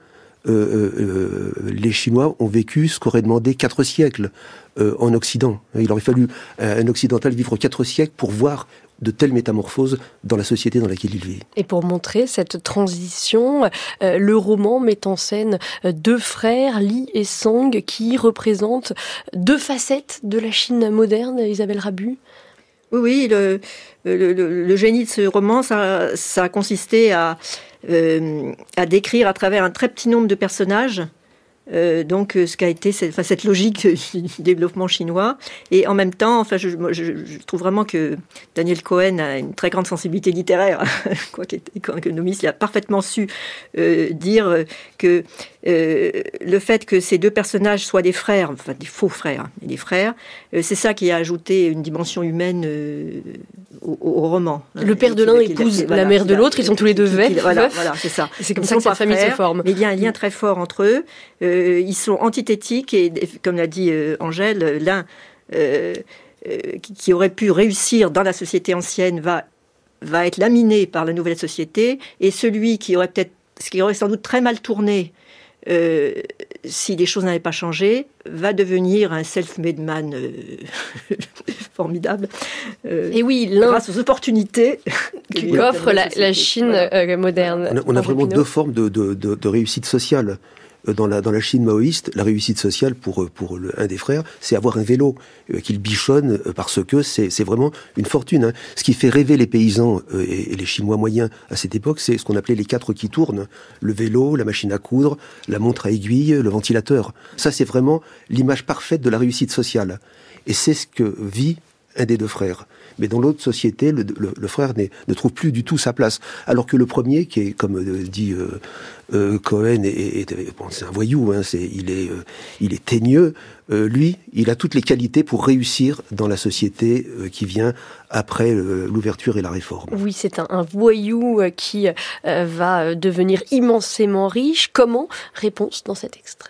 les Chinois ont vécu ce qu'aurait demandé 4 siècles en Occident. Il aurait fallu un occidental vivre 4 siècles pour voir de telles métamorphoses dans la société dans laquelle il vit. Et pour montrer cette transition, le roman met en scène 2 frères, Li et Song, qui représentent 2 facettes de la Chine moderne, Isabelle Rabu. Oui, le génie de ce roman, ça a consisté à décrire à travers un très petit nombre de personnages donc ce qu'a été cette logique du développement chinois. Et en même temps, je trouve vraiment que Daniel Cohen a une très grande sensibilité littéraire, quoique économiste, il a parfaitement su dire que le fait que ces 2 personnages soient des frères, enfin des faux frères, mais des frères, c'est ça qui a ajouté une dimension humaine au roman. Le père de l'un épouse la mère de l'autre, ils sont tous les 2 veufs. Voilà, c'est ça. C'est comme ça que la famille se forme. Mais il y a un lien très fort entre eux. Ils sont antithétiques et, comme l'a dit Angèle, l'un qui aurait pu réussir dans la société ancienne va être laminé par la nouvelle société, et celui qui aurait sans doute très mal tourné si les choses n'avaient pas changé, va devenir un self-made man formidable. Et oui, grâce aux opportunités qu'offre la Chine moderne. On a vraiment 2 formes de réussite sociale. Dans la Chine maoïste, la réussite sociale pour un des frères, c'est avoir un vélo qu'il bichonne parce que c'est vraiment une fortune. Hein. Ce qui fait rêver les paysans et les Chinois moyens à cette époque, c'est ce qu'on appelait les 4 qui tournent. Le vélo, la machine à coudre, la montre à aiguille, le ventilateur. Ça, c'est vraiment l'image parfaite de la réussite sociale. Et c'est ce que vit un des 2 frères. Mais dans l'autre société, le frère ne trouve plus du tout sa place. Alors que le premier, qui est, comme dit Cohen, c'est un voyou, hein, il est teigneux, lui, il a toutes les qualités pour réussir dans la société qui vient après l'ouverture et la réforme. Oui, c'est un voyou qui va devenir immensément riche. Comment ? Réponse dans cet extrait.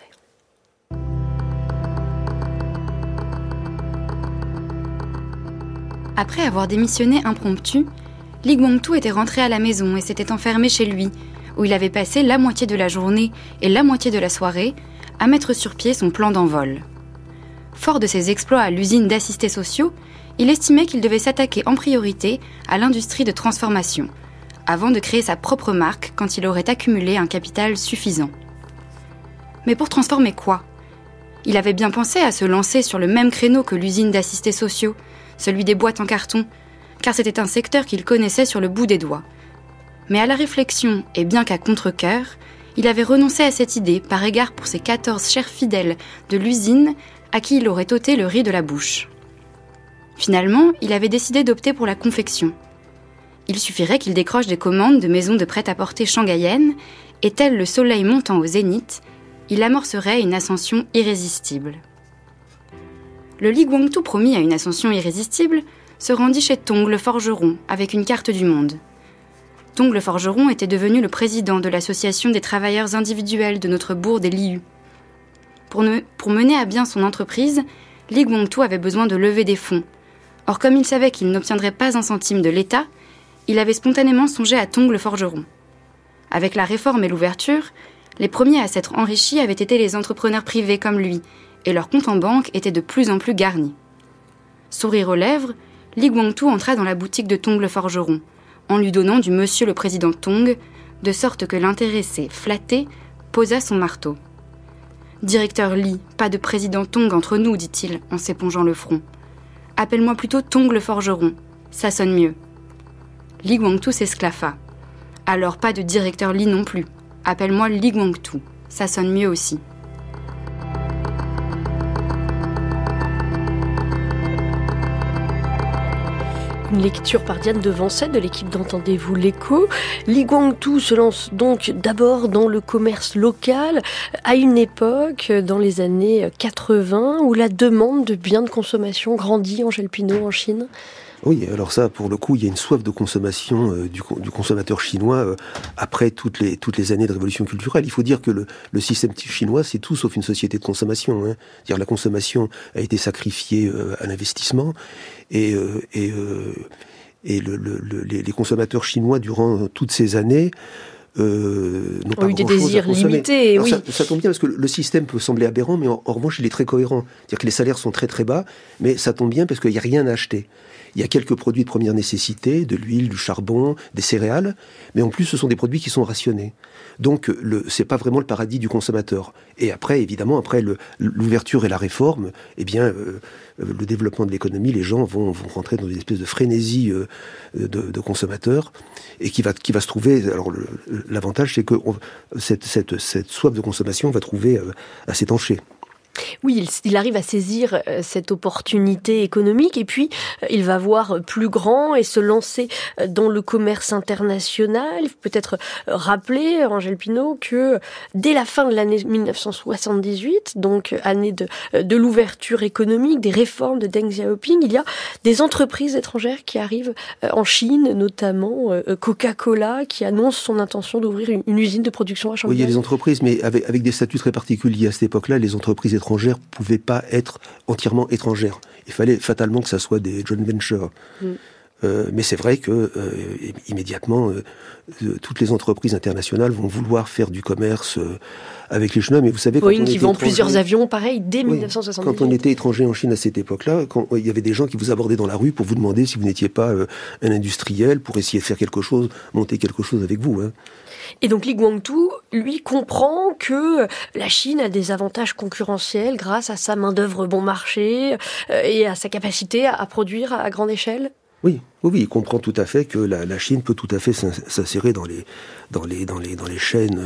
Après avoir démissionné impromptu, Li Guangtu était rentré à la maison et s'était enfermé chez lui, où il avait passé la moitié de la journée et la moitié de la soirée à mettre sur pied son plan d'envol. Fort de ses exploits à l'usine d'assistés sociaux, il estimait qu'il devait s'attaquer en priorité à l'industrie de transformation, avant de créer sa propre marque quand il aurait accumulé un capital suffisant. Mais pour transformer quoi ? Il avait bien pensé à se lancer sur le même créneau que l'usine d'assistés sociaux, celui des boîtes en carton, car c'était un secteur qu'il connaissait sur le bout des doigts. Mais à la réflexion, et bien qu'à contre-cœur, il avait renoncé à cette idée par égard pour ses 14 chers fidèles de l'usine à qui il aurait ôté le riz de la bouche. Finalement, il avait décidé d'opter pour la confection. Il suffirait qu'il décroche des commandes de maisons de prêt-à-porter shanghaïennes et tel le soleil montant au zénith, il amorcerait une ascension irrésistible. Le Li Guangtu promis à une ascension irrésistible se rendit chez Tong le forgeron avec une carte du monde. Tong le forgeron était devenu le président de l'association des travailleurs individuels de notre bourg des Liu. Pour mener à bien son entreprise, Li Guangtu avait besoin de lever des fonds. Or, comme il savait qu'il n'obtiendrait pas un centime de l'État, il avait spontanément songé à Tong le forgeron. Avec la réforme et l'ouverture, les premiers à s'être enrichis avaient été les entrepreneurs privés comme lui, et leur compte en banque était de plus en plus garni. Sourire aux lèvres, Li Guangtu entra dans la boutique de Tong le forgeron, en lui donnant du monsieur le président Tong, de sorte que l'intéressé, flatté, posa son marteau. « Directeur Li, pas de président Tong entre nous, dit-il, en s'épongeant le front. Appelle-moi plutôt Tong le forgeron, ça sonne mieux. » Li Guangtu s'esclaffa. « Alors pas de directeur Li non plus. Appelle-moi Li Guangtu, ça sonne mieux aussi. » Une lecture par Diane Devancet de l'équipe d'Entendez-vous l'écho. Li Guangtu se lance donc d'abord dans le commerce local à une époque, dans les années 80, où la demande de biens de consommation grandit, Angèle Pinault, en Chine. Oui, alors ça, pour le coup, il y a une soif de consommation du consommateur chinois après toutes les années de révolution culturelle. Il faut dire que le système chinois, c'est tout sauf une société de consommation. Hein. C'est-à-dire la consommation a été sacrifiée à l'investissement et les consommateurs chinois, durant toutes ces années, n'ont pas eu des désirs limités, oui. Ça tombe bien parce que le système peut sembler aberrant, mais en revanche, il est très cohérent. C'est-à-dire que les salaires sont très très bas, mais ça tombe bien parce qu'il n'y a rien à acheter. Il y a quelques produits de première nécessité, de l'huile, du charbon, des céréales, mais en plus, ce sont des produits qui sont rationnés. Donc, c'est pas vraiment le paradis du consommateur. Et après, évidemment, après l'ouverture et la réforme, eh bien, le développement de l'économie, les gens vont rentrer dans une espèce de frénésie de consommateurs, et qui va se trouver. Alors, l'avantage, c'est que cette soif de consommation va trouver à s'étancher. Oui, il arrive à saisir cette opportunité économique et puis il va voir plus grand et se lancer dans le commerce international. Il faut peut-être rappeler, Angèle Pinault, que dès la fin de l'année 1978, donc année de l'ouverture économique, des réformes de Deng Xiaoping, il y a des entreprises étrangères qui arrivent en Chine, notamment Coca-Cola, qui annonce son intention d'ouvrir une usine de production à Shanghai. Oui, il y a des entreprises, mais avec des statuts très particuliers. À cette époque-là, les entreprises étrangères pouvaient pas être entièrement étrangères. Il fallait fatalement que ça soit des joint ventures. Mais c'est vrai que immédiatement, toutes les entreprises internationales vont vouloir faire du commerce avec les Chinois. Mais vous savez, Boeing qui vend plusieurs avions, pareil, dès 1978. Quand on était étranger en Chine à cette époque-là, quand il y avait des gens qui vous abordaient dans la rue pour vous demander si vous n'étiez pas un industriel, pour essayer de faire quelque chose, monter quelque chose avec vous. Hein. Et donc Li Guangtu, lui, comprend que la Chine a des avantages concurrentiels grâce à sa main-d'œuvre bon marché et à sa capacité à produire à grande échelle. Oui, il comprend tout à fait que la Chine peut tout à fait s'insérer dans les chaînes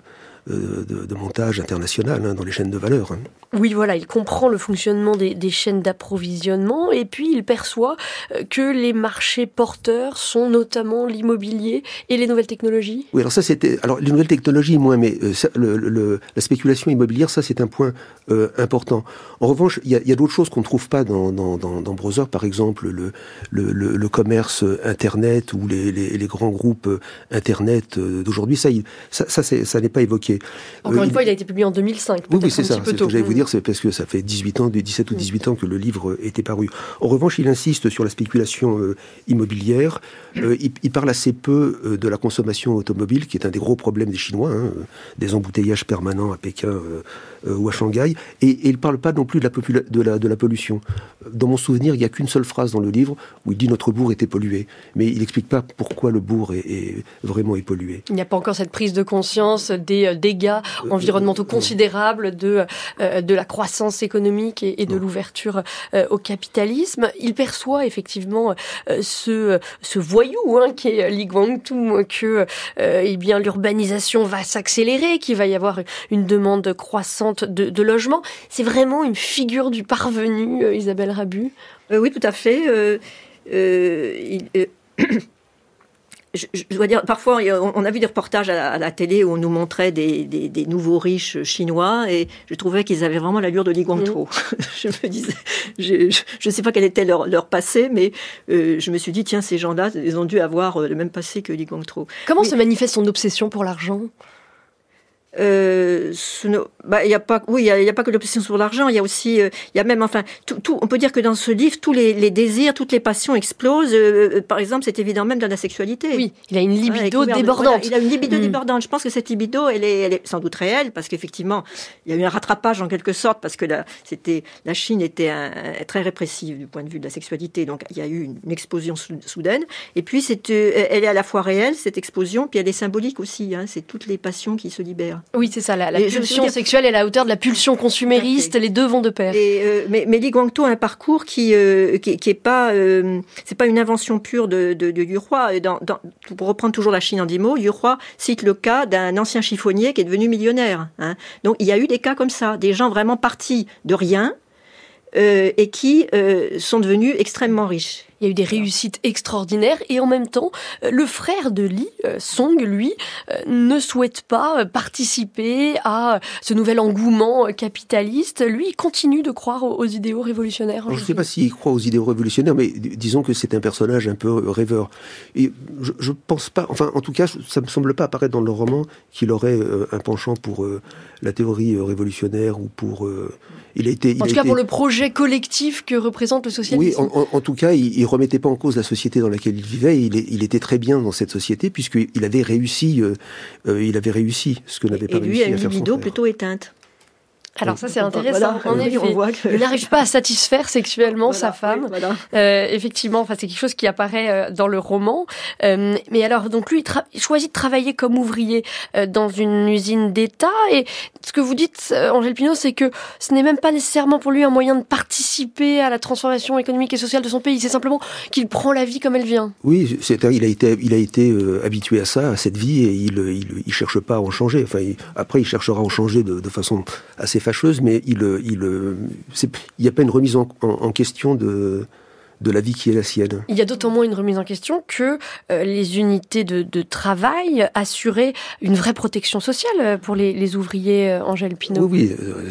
de montage international, hein, dans les chaînes de valeur. Hein. Oui, voilà, il comprend le fonctionnement des chaînes d'approvisionnement et puis il perçoit que les marchés porteurs sont notamment l'immobilier et les nouvelles technologies. Oui, alors les nouvelles technologies moins, mais la spéculation immobilière, ça c'est un point important. En revanche, il y a d'autres choses qu'on ne trouve pas dans Browser, par exemple le commerce Internet ou les grands groupes Internet d'aujourd'hui. Ça n'est pas évoqué. Encore une fois, il a été publié en 2005. Oui, c'est ça. C'est ce que j'allais vous dire, c'est parce que ça fait 17 ou 18 ans que le livre était paru. En revanche, il insiste sur la spéculation immobilière. Il parle assez peu de la consommation automobile, qui est un des gros problèmes des Chinois, hein, des embouteillages permanents à Pékin ou à Shanghai. Et il ne parle pas non plus de la pollution. Dans mon souvenir, il n'y a qu'une seule phrase dans le livre où il dit « notre bourg était pollué ». Mais il n'explique pas pourquoi le bourg est vraiment pollué. Il n'y a pas encore cette prise de conscience des dégâts environnementaux considérables de la croissance économique et de l'ouverture au capitalisme. Il perçoit effectivement ce voyou qui est Lee Kwang-Tung, que bien l'urbanisation va s'accélérer, qu'il va y avoir une demande croissante de logement. C'est vraiment une figure du parvenu, Isabelle Rabu. Oui, tout à fait. Je dois dire, parfois, on a vu des reportages à la télé où on nous montrait des nouveaux riches chinois, et je trouvais qu'ils avaient vraiment l'allure de Lee Kwang-Tung. Je me disais, je ne sais pas quel était leur passé, mais je me suis dit, tiens, ces gens-là, ils ont dû avoir le même passé que Lee Kwang-Tung. Comment se manifeste son obsession pour l'argent ? Il y a pas que l'obsession sur l'argent, il y a aussi, il y a même, enfin, tout, on peut dire que dans ce livre, tous les désirs, toutes les passions explosent. Par exemple, c'est évident même dans la sexualité. Oui, il a une libido débordante. Voilà, il a une libido débordante. Je pense que cette libido, elle est sans doute réelle, parce qu'effectivement, il y a eu un rattrapage en quelque sorte, parce que la Chine était très répressive du point de vue de la sexualité, donc il y a eu une explosion soudaine. Et puis, elle est à la fois réelle, cette explosion, puis elle est symbolique aussi. C'est toutes les passions qui se libèrent. Oui, c'est ça, la pulsion sexuelle est à la hauteur de la pulsion consumériste, les deux vont de pair. Mais Lee Kwang-Tung a un parcours qui est pas, c'est pas une invention pure de Yu Hua. Pour reprendre toujours la Chine en 10 mots, Yu Hua cite le cas d'un ancien chiffonnier qui est devenu millionnaire. Donc il y a eu des cas comme ça, des gens vraiment partis de rien et qui sont devenus extrêmement riches. Il y a eu des réussites extraordinaires et en même temps, le frère de Lee, Song, lui, ne souhaite pas participer à ce nouvel engouement capitaliste. Lui, il continue de croire aux idéaux révolutionnaires. Je ne sais pas s'il croit aux idéaux révolutionnaires, mais disons que c'est un personnage un peu rêveur. Et je pense pas, enfin en tout cas, ça me semble pas apparaître dans le roman qu'il aurait un penchant pour la théorie révolutionnaire ou pour... En tout cas, pour le projet collectif que représente le socialisme. Oui, en tout cas, il remettait pas en cause la société dans laquelle il vivait. Il était très bien dans cette société puisqu'il avait réussi. Il avait réussi ce que n'avait pas réussi à faire son frère. Et lui a une libido plutôt éteinte. Alors ça c'est intéressant. En effet, il n'arrive pas à satisfaire sexuellement sa femme. Oui, voilà. Effectivement, enfin c'est quelque chose qui apparaît dans le roman. Mais alors donc lui il choisit de travailler comme ouvrier dans une usine d'État. Et ce que vous dites, Angèle Pinault, c'est que ce n'est même pas nécessairement pour lui un moyen de participer à la transformation économique et sociale de son pays. C'est simplement qu'il prend la vie comme elle vient. Oui, il a été habitué à ça, à cette vie, et il cherche pas à en changer. Enfin, après il cherchera à en changer de façon assez fâcheuse, mais il n'y a pas une remise en question de la vie qui est la sienne. Il y a d'autant moins une remise en question que les unités de travail assuraient une vraie protection sociale pour les ouvriers, Angèle Pinault. Oui,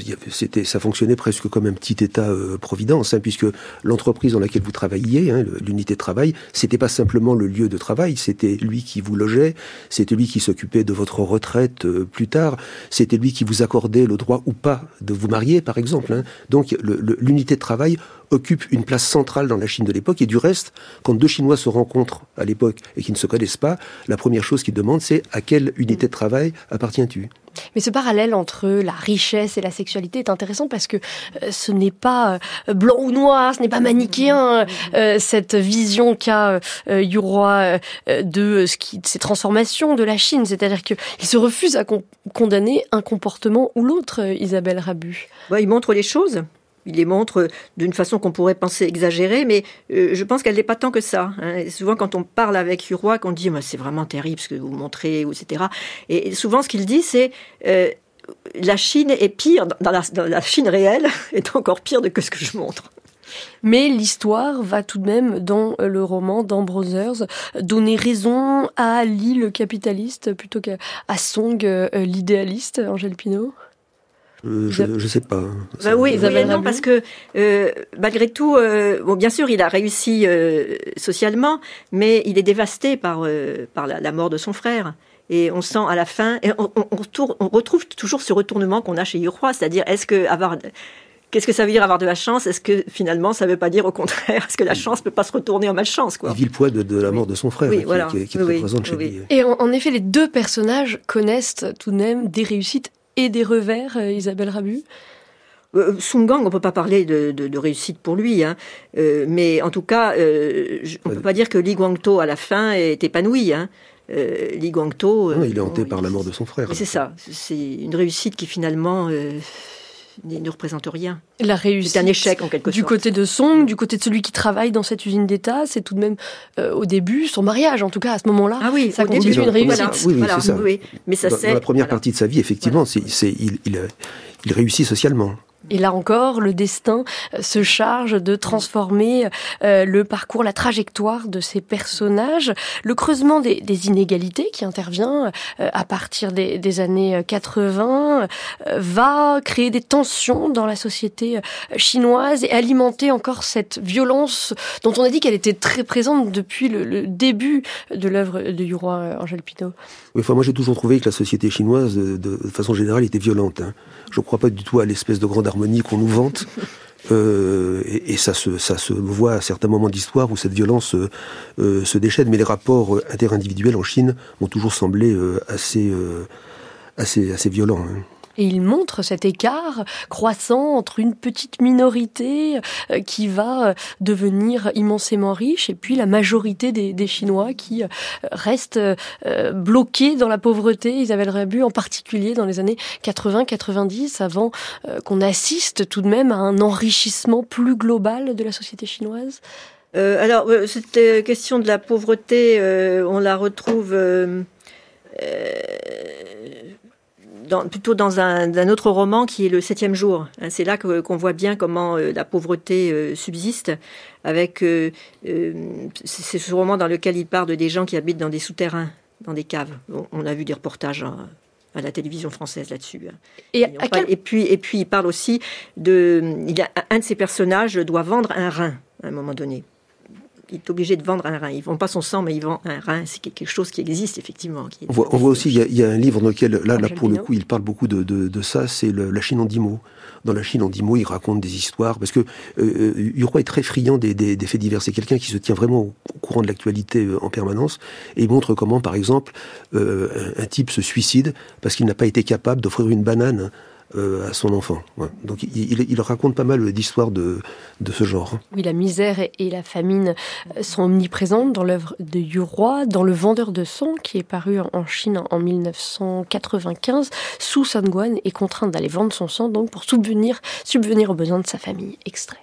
ça fonctionnait presque comme un petit État-providence, puisque l'entreprise dans laquelle vous travailliez, l'unité de travail, c'était pas simplement le lieu de travail, c'était lui qui vous logeait, c'était lui qui s'occupait de votre retraite plus tard, c'était lui qui vous accordait le droit ou pas de vous marier, par exemple. Donc l'unité de travail occupe une place centrale dans la Chine de l'époque, et du reste, quand deux Chinois se rencontrent à l'époque et qui ne se connaissent pas, la première chose qu'ils demandent, c'est à quelle unité de travail appartiens-tu ? Mais ce parallèle entre la richesse et la sexualité est intéressant parce que ce n'est pas blanc ou noir, ce n'est pas manichéen, cette vision qu'a Yu Hua de ces transformations de la Chine. C'est-à-dire qu'il se refuse à condamner un comportement ou l'autre, Isabelle Rabu. Il montre les choses. Il les montre d'une façon qu'on pourrait penser exagérée, mais je pense qu'elle n'est pas tant que ça. Et souvent, quand on parle avec Yu Hua, qu'on dit c'est vraiment terrible ce que vous montrez, etc. Et souvent, ce qu'il dit, c'est la Chine est pire, dans la Chine réelle, est encore pire que ce que je montre. Mais l'histoire va tout de même, dans le roman, dans Brothers, donner raison à Lee, le capitaliste, plutôt qu'à Song, l'idéaliste, Angèle Pinault. Je sais pas. Oui, non, parce que malgré tout, bien sûr, il a réussi socialement, mais il est dévasté par la mort de son frère. Et on sent à la fin, et on retrouve toujours ce retournement qu'on a chez Yu Hua, c'est-à-dire qu'est-ce que ça veut dire avoir de la chance ? Est-ce que finalement ça ne veut pas dire au contraire ? Est-ce que la chance ne peut pas se retourner en malchance, quoi ? Il vit le poids de la mort de son frère, qui est très présente chez lui. Et en effet, les deux personnages connaissent tout de même des réussites et des revers, Isabelle Rabu. Song Gang, on ne peut pas parler de réussite pour lui, mais en tout cas, on ne peut pas dire que Lee Kwang-Tung à la fin est épanoui. Li Guangtou... il est hanté par la mort de son frère. C'est ça. C'est une réussite qui finalement ne représente rien. La réussite. C'est un échec en quelque sorte. Du côté de Song, du côté de celui qui travaille dans cette usine d'État, c'est tout de même au début son mariage, en tout cas à ce moment-là. Ah oui, ça constitue une réussite. Voilà, c'est ça. Oui. Mais ça, dans la première partie de sa vie, effectivement, il réussit socialement. Et là encore, le destin se charge de transformer le parcours, la trajectoire de ces personnages. Le creusement des inégalités qui intervient à partir des années 80 va créer des tensions dans la société chinoise et alimenter encore cette violence dont on a dit qu'elle était très présente depuis le début de l'œuvre de Yuroi, Angèle Pinault. Oui, moi j'ai toujours trouvé que la société chinoise, de façon générale, était violente. Je ne crois pas du tout à l'espèce de grande harmonie qu'on nous vante. Et ça se voit à certains moments de l'histoire où cette violence se déchaîne. Mais les rapports interindividuels en Chine m'ont toujours semblé assez violents. Et il montre cet écart croissant entre une petite minorité qui va devenir immensément riche et puis la majorité des Chinois qui restent bloqués dans la pauvreté. Isabelle Rabu, en particulier dans les années 80-90, avant qu'on assiste tout de même à un enrichissement plus global de la société chinoise. Alors, cette question de la pauvreté, on la retrouve... plutôt dans un autre roman qui est Le 7e jour. C'est là qu'on voit bien comment la pauvreté subsiste. C'est ce roman dans lequel il parle des gens qui habitent dans des souterrains, dans des caves. On a vu des reportages à la télévision française là-dessus. Et puis il parle aussi un de ses personnages doit vendre un rein à un moment donné. Il est obligé de vendre un rein. Il ne vend pas son sang, mais il vend un rein. C'est quelque chose qui existe, effectivement. On voit aussi, il y a un livre dans lequel, là pour le coup, il parle beaucoup de ça, c'est La Chine en 10 mots. Dans La Chine en 10 mots, il raconte des histoires, parce que Yuroi est très friand des faits divers. C'est quelqu'un qui se tient vraiment au courant de l'actualité en permanence, et il montre comment, par exemple, un type se suicide parce qu'il n'a pas été capable d'offrir une banane à son enfant. Ouais. Donc il raconte pas mal d'histoires de ce genre. Oui, la misère et la famine sont omniprésentes dans l'œuvre de Yuroi. Dans Le Vendeur de sang, qui est paru en Chine en 1995, Su Sanguan est contrainte d'aller vendre son sang donc pour subvenir aux besoins de sa famille. Extrait.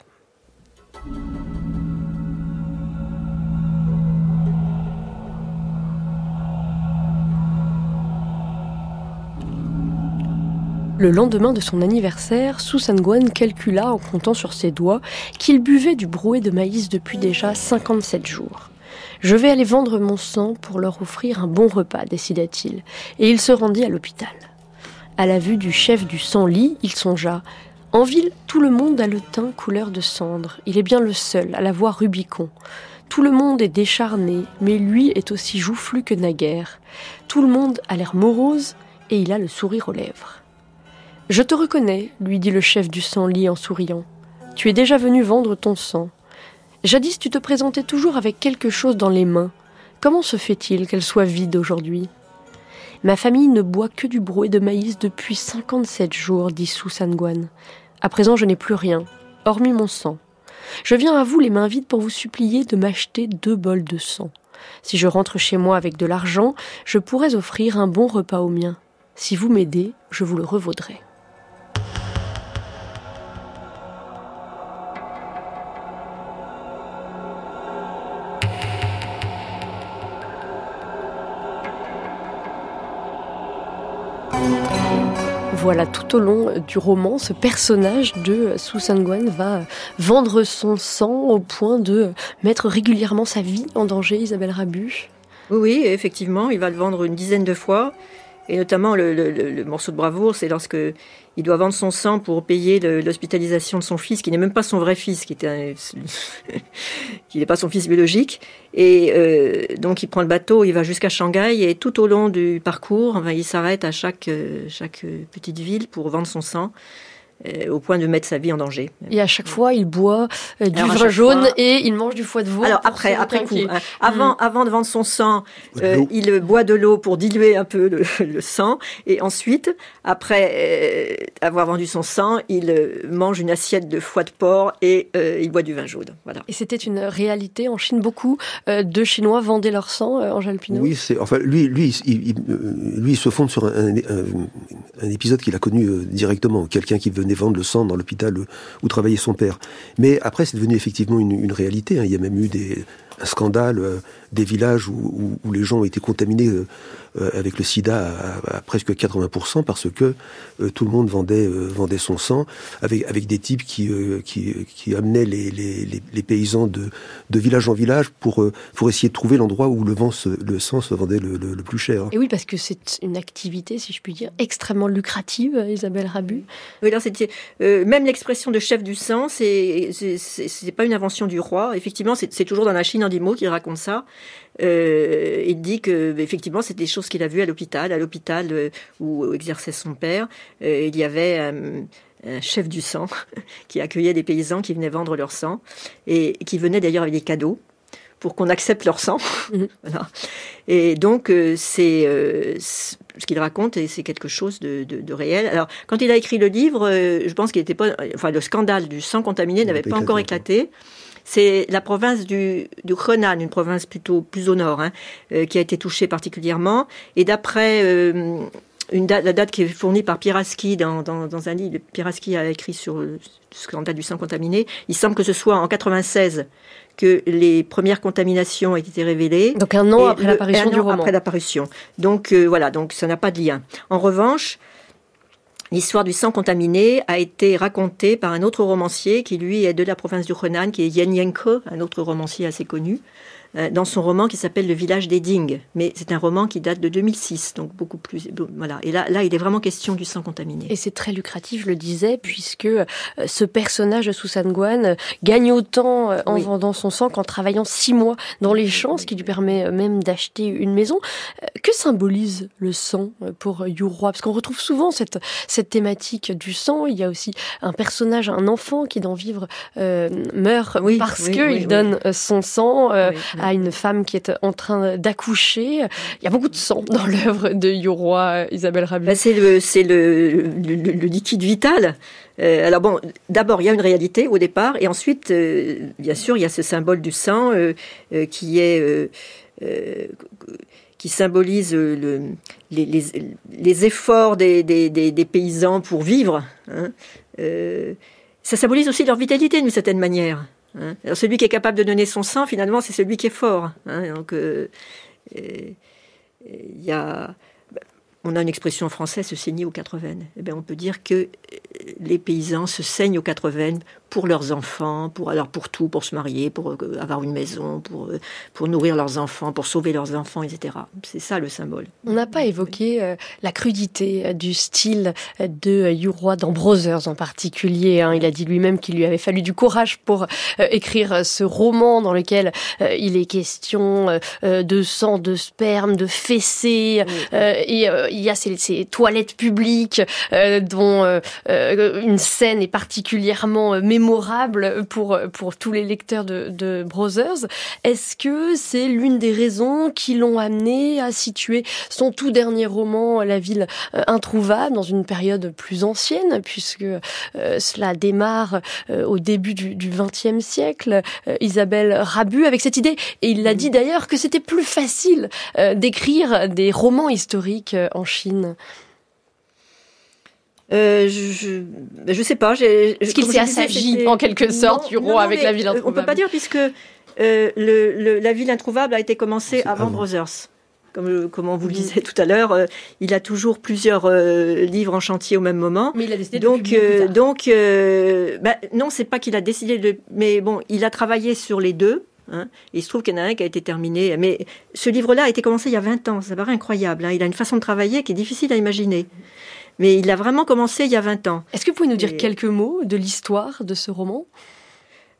Le lendemain de son anniversaire, Su Sanguan calcula en comptant sur ses doigts qu'il buvait du brouet de maïs depuis déjà 57 jours. « Je vais aller vendre mon sang pour leur offrir un bon repas », décida-t-il, et il se rendit à l'hôpital. À la vue du chef du sang-lit, il songea « En ville, tout le monde a le teint couleur de cendre. Il est bien le seul à la voix Rubicon. Tout le monde est décharné, mais lui est aussi joufflu que naguère. Tout le monde a l'air morose et il a le sourire aux lèvres. » « Je te reconnais, lui dit le chef du sang-lit en souriant. Tu es déjà venu vendre ton sang. Jadis, tu te présentais toujours avec quelque chose dans les mains. Comment se fait-il qu'elle soit vide aujourd'hui ? Ma famille ne boit que du brouet de maïs depuis 57 jours, dit Su Sanguan. À présent, je n'ai plus rien, hormis mon sang. Je viens à vous les mains vides pour vous supplier de m'acheter 2 bols de sang. Si je rentre chez moi avec de l'argent, je pourrais offrir un bon repas aux miens. Si vous m'aidez, je vous le revaudrai. Voilà, tout au long du roman, ce personnage de Su Sanguan va vendre son sang au point de mettre régulièrement sa vie en danger, Isabelle Rabu. Oui, effectivement, il va le vendre une dizaine de fois. Et notamment, le morceau de bravoure, c'est lorsque il doit vendre son sang pour payer l'hospitalisation de son fils, qui n'est même pas son vrai fils, qui n'est pas son fils biologique. Et donc, il prend le bateau, il va jusqu'à Shanghai, et tout au long du parcours, il s'arrête à chaque petite ville pour vendre son sang. au point de mettre sa vie en danger. Et à chaque fois, il boit du vin jaune et il mange du foie de veau. Alors après coup, avant de vendre son sang, il boit de l'eau pour diluer un peu le sang, et ensuite, après avoir vendu son sang, il mange une assiette de foie de porc et il boit du vin jaune. Voilà. Et c'était une réalité en Chine. Beaucoup de Chinois vendaient leur sang, Angèle Pinault. Oui, lui, il se fonde sur un épisode qu'il a connu directement, quelqu'un qui venait vendre le sang dans l'hôpital où travaillait son père. Mais après, c'est devenu effectivement une réalité. Il y a même eu un scandale, des villages où les gens ont été contaminés avec le sida à presque 80% parce que tout le monde vendait son sang avec des types qui amenaient les paysans de village en village pour essayer de trouver l'endroit où le sang se vendait le plus cher. Et oui, parce que c'est une activité, si je puis dire, extrêmement lucrative, Isabelle Rabu. Oui, alors même l'expression de chef du sang, c'est pas une invention du roi. Effectivement, c'est toujours dans la Chine en 10 mots qu'il raconte ça. Il dit que effectivement, c'est des choses qu'il a vues à l'hôpital où exerçait son père. Il y avait un chef du sang qui accueillait des paysans qui venaient vendre leur sang et qui venaient d'ailleurs avec des cadeaux pour qu'on accepte leur sang. Voilà. Et donc, c'est ce qu'il raconte, et c'est quelque chose de réel. Alors, quand il a écrit le livre, je pense qu'il n'était pas... Enfin, le scandale du sang contaminé n'avait pas encore éclaté. C'est la province du Henan, une province plutôt plus au nord, qui a été touchée particulièrement. Et d'après la date qui est fournie par Pieraski dans un livre, Pieraski a écrit sur le scandale du sang contaminé, il semble que ce soit en 96 que les premières contaminations ont été révélées. Donc un an après l'apparition du roman. Après l'apparition. Donc voilà, donc ça n'a pas de lien. En revanche, l'histoire du sang contaminé a été racontée par un autre romancier qui, lui, est de la province du Henan, qui est Yan Yanke, un autre romancier assez connu, dans son roman qui s'appelle Le village des Ding. Mais c'est un roman qui date de 2006, donc beaucoup plus... Voilà. Et là, il est vraiment question du sang contaminé. Et c'est très lucratif, je le disais, puisque ce personnage de Susan Guan gagne autant en vendant son sang qu'en travaillant 6 mois dans les champs, ce qui lui permet même d'acheter une maison. Que symbolise le sang pour Yu Roi ? Parce qu'on retrouve souvent cette thématique du sang. Il y a aussi un personnage, un enfant qui, d'en vivre, meurt parce qu'il donne son sang à une femme qui est en train d'accoucher. Il y a beaucoup de sang dans l'œuvre de Yu Roi, Isabelle Rabu. C'est le liquide vital. Alors bon, d'abord, il y a une réalité au départ, et ensuite, bien sûr, il y a ce symbole du sang qui symbolise les efforts des paysans pour vivre. Ça symbolise aussi leur vitalité d'une certaine manière. Alors celui qui est capable de donner son sang, finalement, c'est celui qui est fort. Donc, on a une expression en français, se saigner aux 4 veines. Eh bien, on peut dire que les paysans se saignent aux 4 veines pour leurs enfants, pour tout, pour se marier, pour avoir une maison, pour nourrir leurs enfants, pour sauver leurs enfants, etc. C'est ça le symbole. On n'a pas évoqué la crudité du style de Yu Roi dans Brothers en particulier. Il a dit lui-même qu'il lui avait fallu du courage pour écrire ce roman dans lequel il est question de sang, de sperme, de fessées, et il y a ces toilettes publiques dont une scène est particulièrement mémorable pour tous les lecteurs de Brothers. Est-ce que c'est l'une des raisons qui l'ont amené à situer son tout dernier roman, La ville introuvable, dans une période plus ancienne, puisque cela démarre au début du XXe siècle, Isabelle Rabu, avec cette idée, et il l'a dit d'ailleurs, que c'était plus facile d'écrire des romans historiques en Chine? Je sais pas. Est-ce qu'il s'est assagi en quelque sorte du roi avec La ville introuvable? On peut pas dire, puisque La ville introuvable a été commencée avant Brothers. Comme on vous le disait tout à l'heure, il a toujours plusieurs livres en chantier au même moment. Mais il a décidé de publier plus tard. Non, c'est pas qu'il a décidé mais bon, il a travaillé sur les deux. Et il se trouve qu'il y en a un qui a été terminé. Mais ce livre-là a été commencé il y a 20 ans. Ça paraît incroyable. Il a une façon de travailler qui est difficile à imaginer. Mais il a vraiment commencé il y a 20 ans. Est-ce que vous pouvez nous dire quelques mots de l'histoire de ce roman ?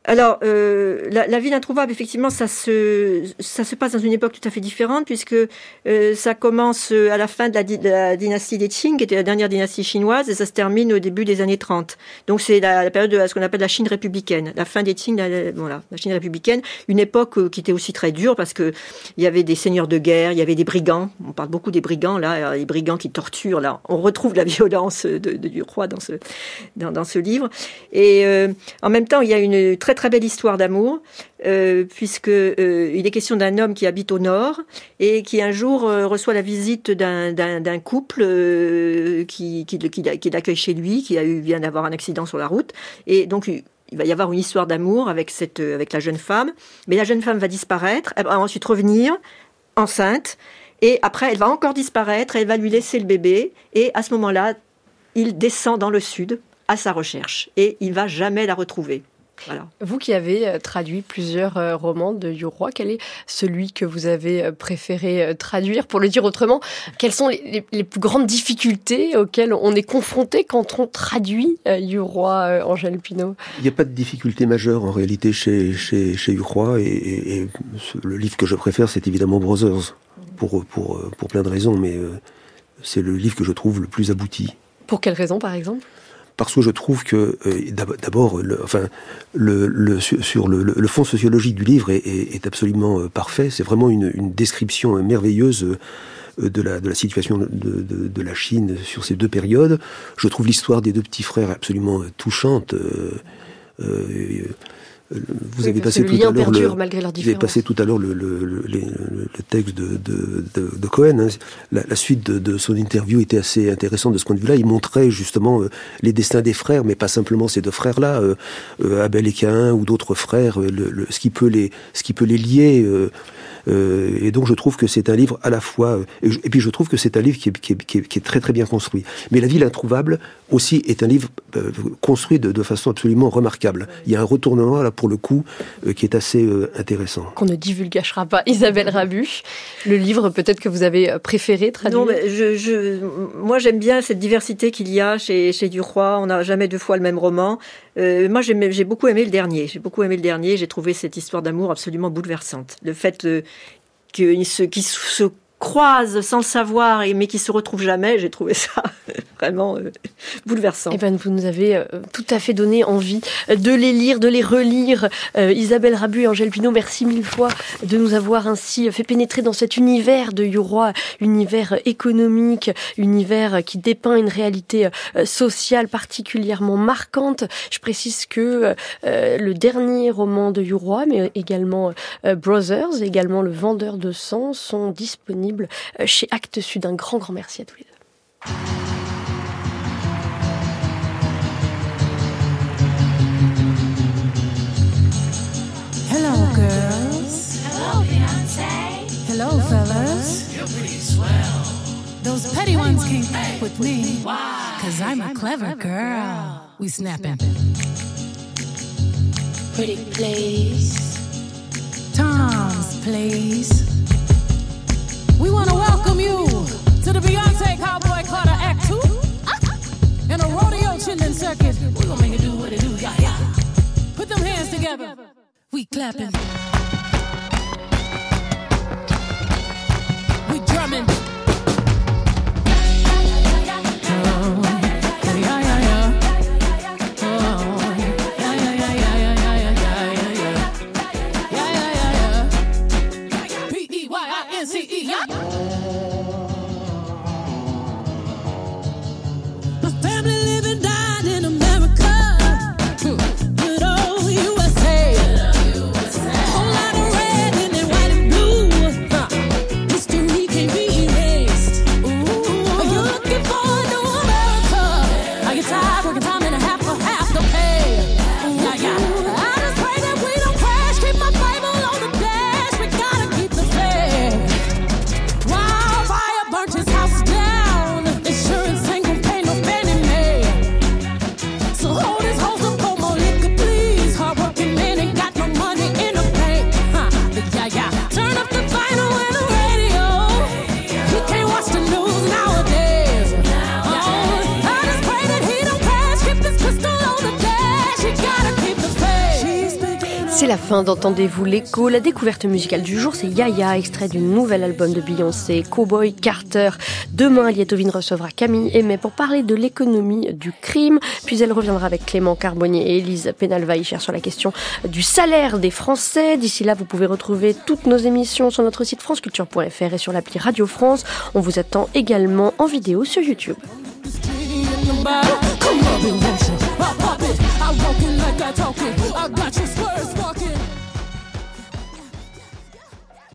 Alors, la ville introuvable, effectivement, ça se passe dans une époque tout à fait différente, puisque ça commence à la fin de la dynastie des Qing, qui était la dernière dynastie chinoise, et ça se termine au début des années 30. Donc, c'est la période de ce qu'on appelle la Chine républicaine. La fin des Qing, la Chine républicaine, une époque qui était aussi très dure, parce que il y avait des seigneurs de guerre, il y avait des brigands. On parle beaucoup des brigands, là, les brigands qui torturent, là. On retrouve la violence du roi dans ce livre. Et en même temps, il y a une très très belle histoire d'amour, puisque il est question d'un homme qui habite au nord et qui un jour reçoit la visite d'un couple qui l'accueille chez lui, qui vient d'avoir un accident sur la route, et donc il va y avoir une histoire d'amour avec la jeune femme, mais la jeune femme va disparaître, elle va ensuite revenir enceinte, et après elle va encore disparaître, elle va lui laisser le bébé, et à ce moment-là, il descend dans le sud à sa recherche, et il va jamais la retrouver. Voilà. Vous qui avez traduit plusieurs romans de Yu Hua, quel est celui que vous avez préféré traduire? Pour le dire autrement, quelles sont les plus grandes difficultés auxquelles on est confronté quand on traduit Yu Hua, Angèle Pinault? Il n'y a pas de difficulté majeure en réalité chez Yu Hua, et le livre que je préfère, c'est évidemment Brothers, pour plein de raisons, mais c'est le livre que je trouve le plus abouti. Pour quelles raisons, par exemple? Parce que je trouve que, d'abord, sur le fond sociologique du livre est absolument parfait. C'est vraiment une description merveilleuse de la situation de la Chine sur ces deux périodes. Je trouve l'histoire des deux petits frères absolument touchante. Vous avez passé tout à l'heure le texte de Cohen. Hein. La suite de son interview était assez intéressante de ce point de vue-là. Il montrait justement les destins des frères, mais pas simplement ces deux frères-là, Abel et Caïn ou d'autres frères, ce qui peut les lier. Et donc je trouve que c'est un livre à la fois, et puis je trouve que c'est un livre qui est très très bien construit. Mais La Ville introuvable aussi est un livre construit de façon absolument remarquable. Il y a un retournement là pour le coup qui est assez intéressant. Qu'on ne divulgâchera pas. Isabelle Rabu, le livre peut-être que vous avez préféré traduire? Non, mais moi j'aime bien cette diversité qu'il y a chez Yu Hua. On n'a jamais deux fois le même roman. Moi j'ai beaucoup aimé le dernier. J'ai trouvé cette histoire d'amour absolument bouleversante. Le fait qu'ils se croisent sans le savoir, mais qui se retrouvent jamais, j'ai trouvé ça vraiment bouleversant. Eh ben, vous nous avez tout à fait donné envie de les lire, de les relire. Isabelle Rabu et Angèle Pinault, merci mille fois de nous avoir ainsi fait pénétrer dans cet univers de Yu Hua, univers économique, univers qui dépeint une réalité sociale particulièrement marquante. Je précise que le dernier roman de Yu Hua, mais également Brothers, également Le Vendeur de sang, sont disponibles chez Actes Sud. Un grand merci à tous les deux. Hello, girls. Hello, Beyonce. Hello, fellas. You're pretty swell. Those petty ones can't fuck with me. Why? 'Cause I'm a clever girl. We snapping. Pretty please. Tom's place. We want to welcome you to the Beyonce Cowboy Carter Act 2 and a rodeo chillin' circuit. We're gonna make it do what it do, yeah, yeah. Put them hands together. We clapping. We drumming. Whole C'est la fin d'Entendez-vous l'écho. La découverte musicale du jour, c'est Yaya, extrait du nouvel album de Beyoncé, Cowboy Carter. Demain, Liétovine recevra Camille Aimé pour parler de l'économie du crime. Puis elle reviendra avec Clément Carbonnier et Élise Pénalvaïcher sur la question du salaire des Français. D'ici là, vous pouvez retrouver toutes nos émissions sur notre site franceculture.fr et sur l'appli Radio France. On vous attend également en vidéo sur YouTube. I walk in like I talk it. I got you spurs.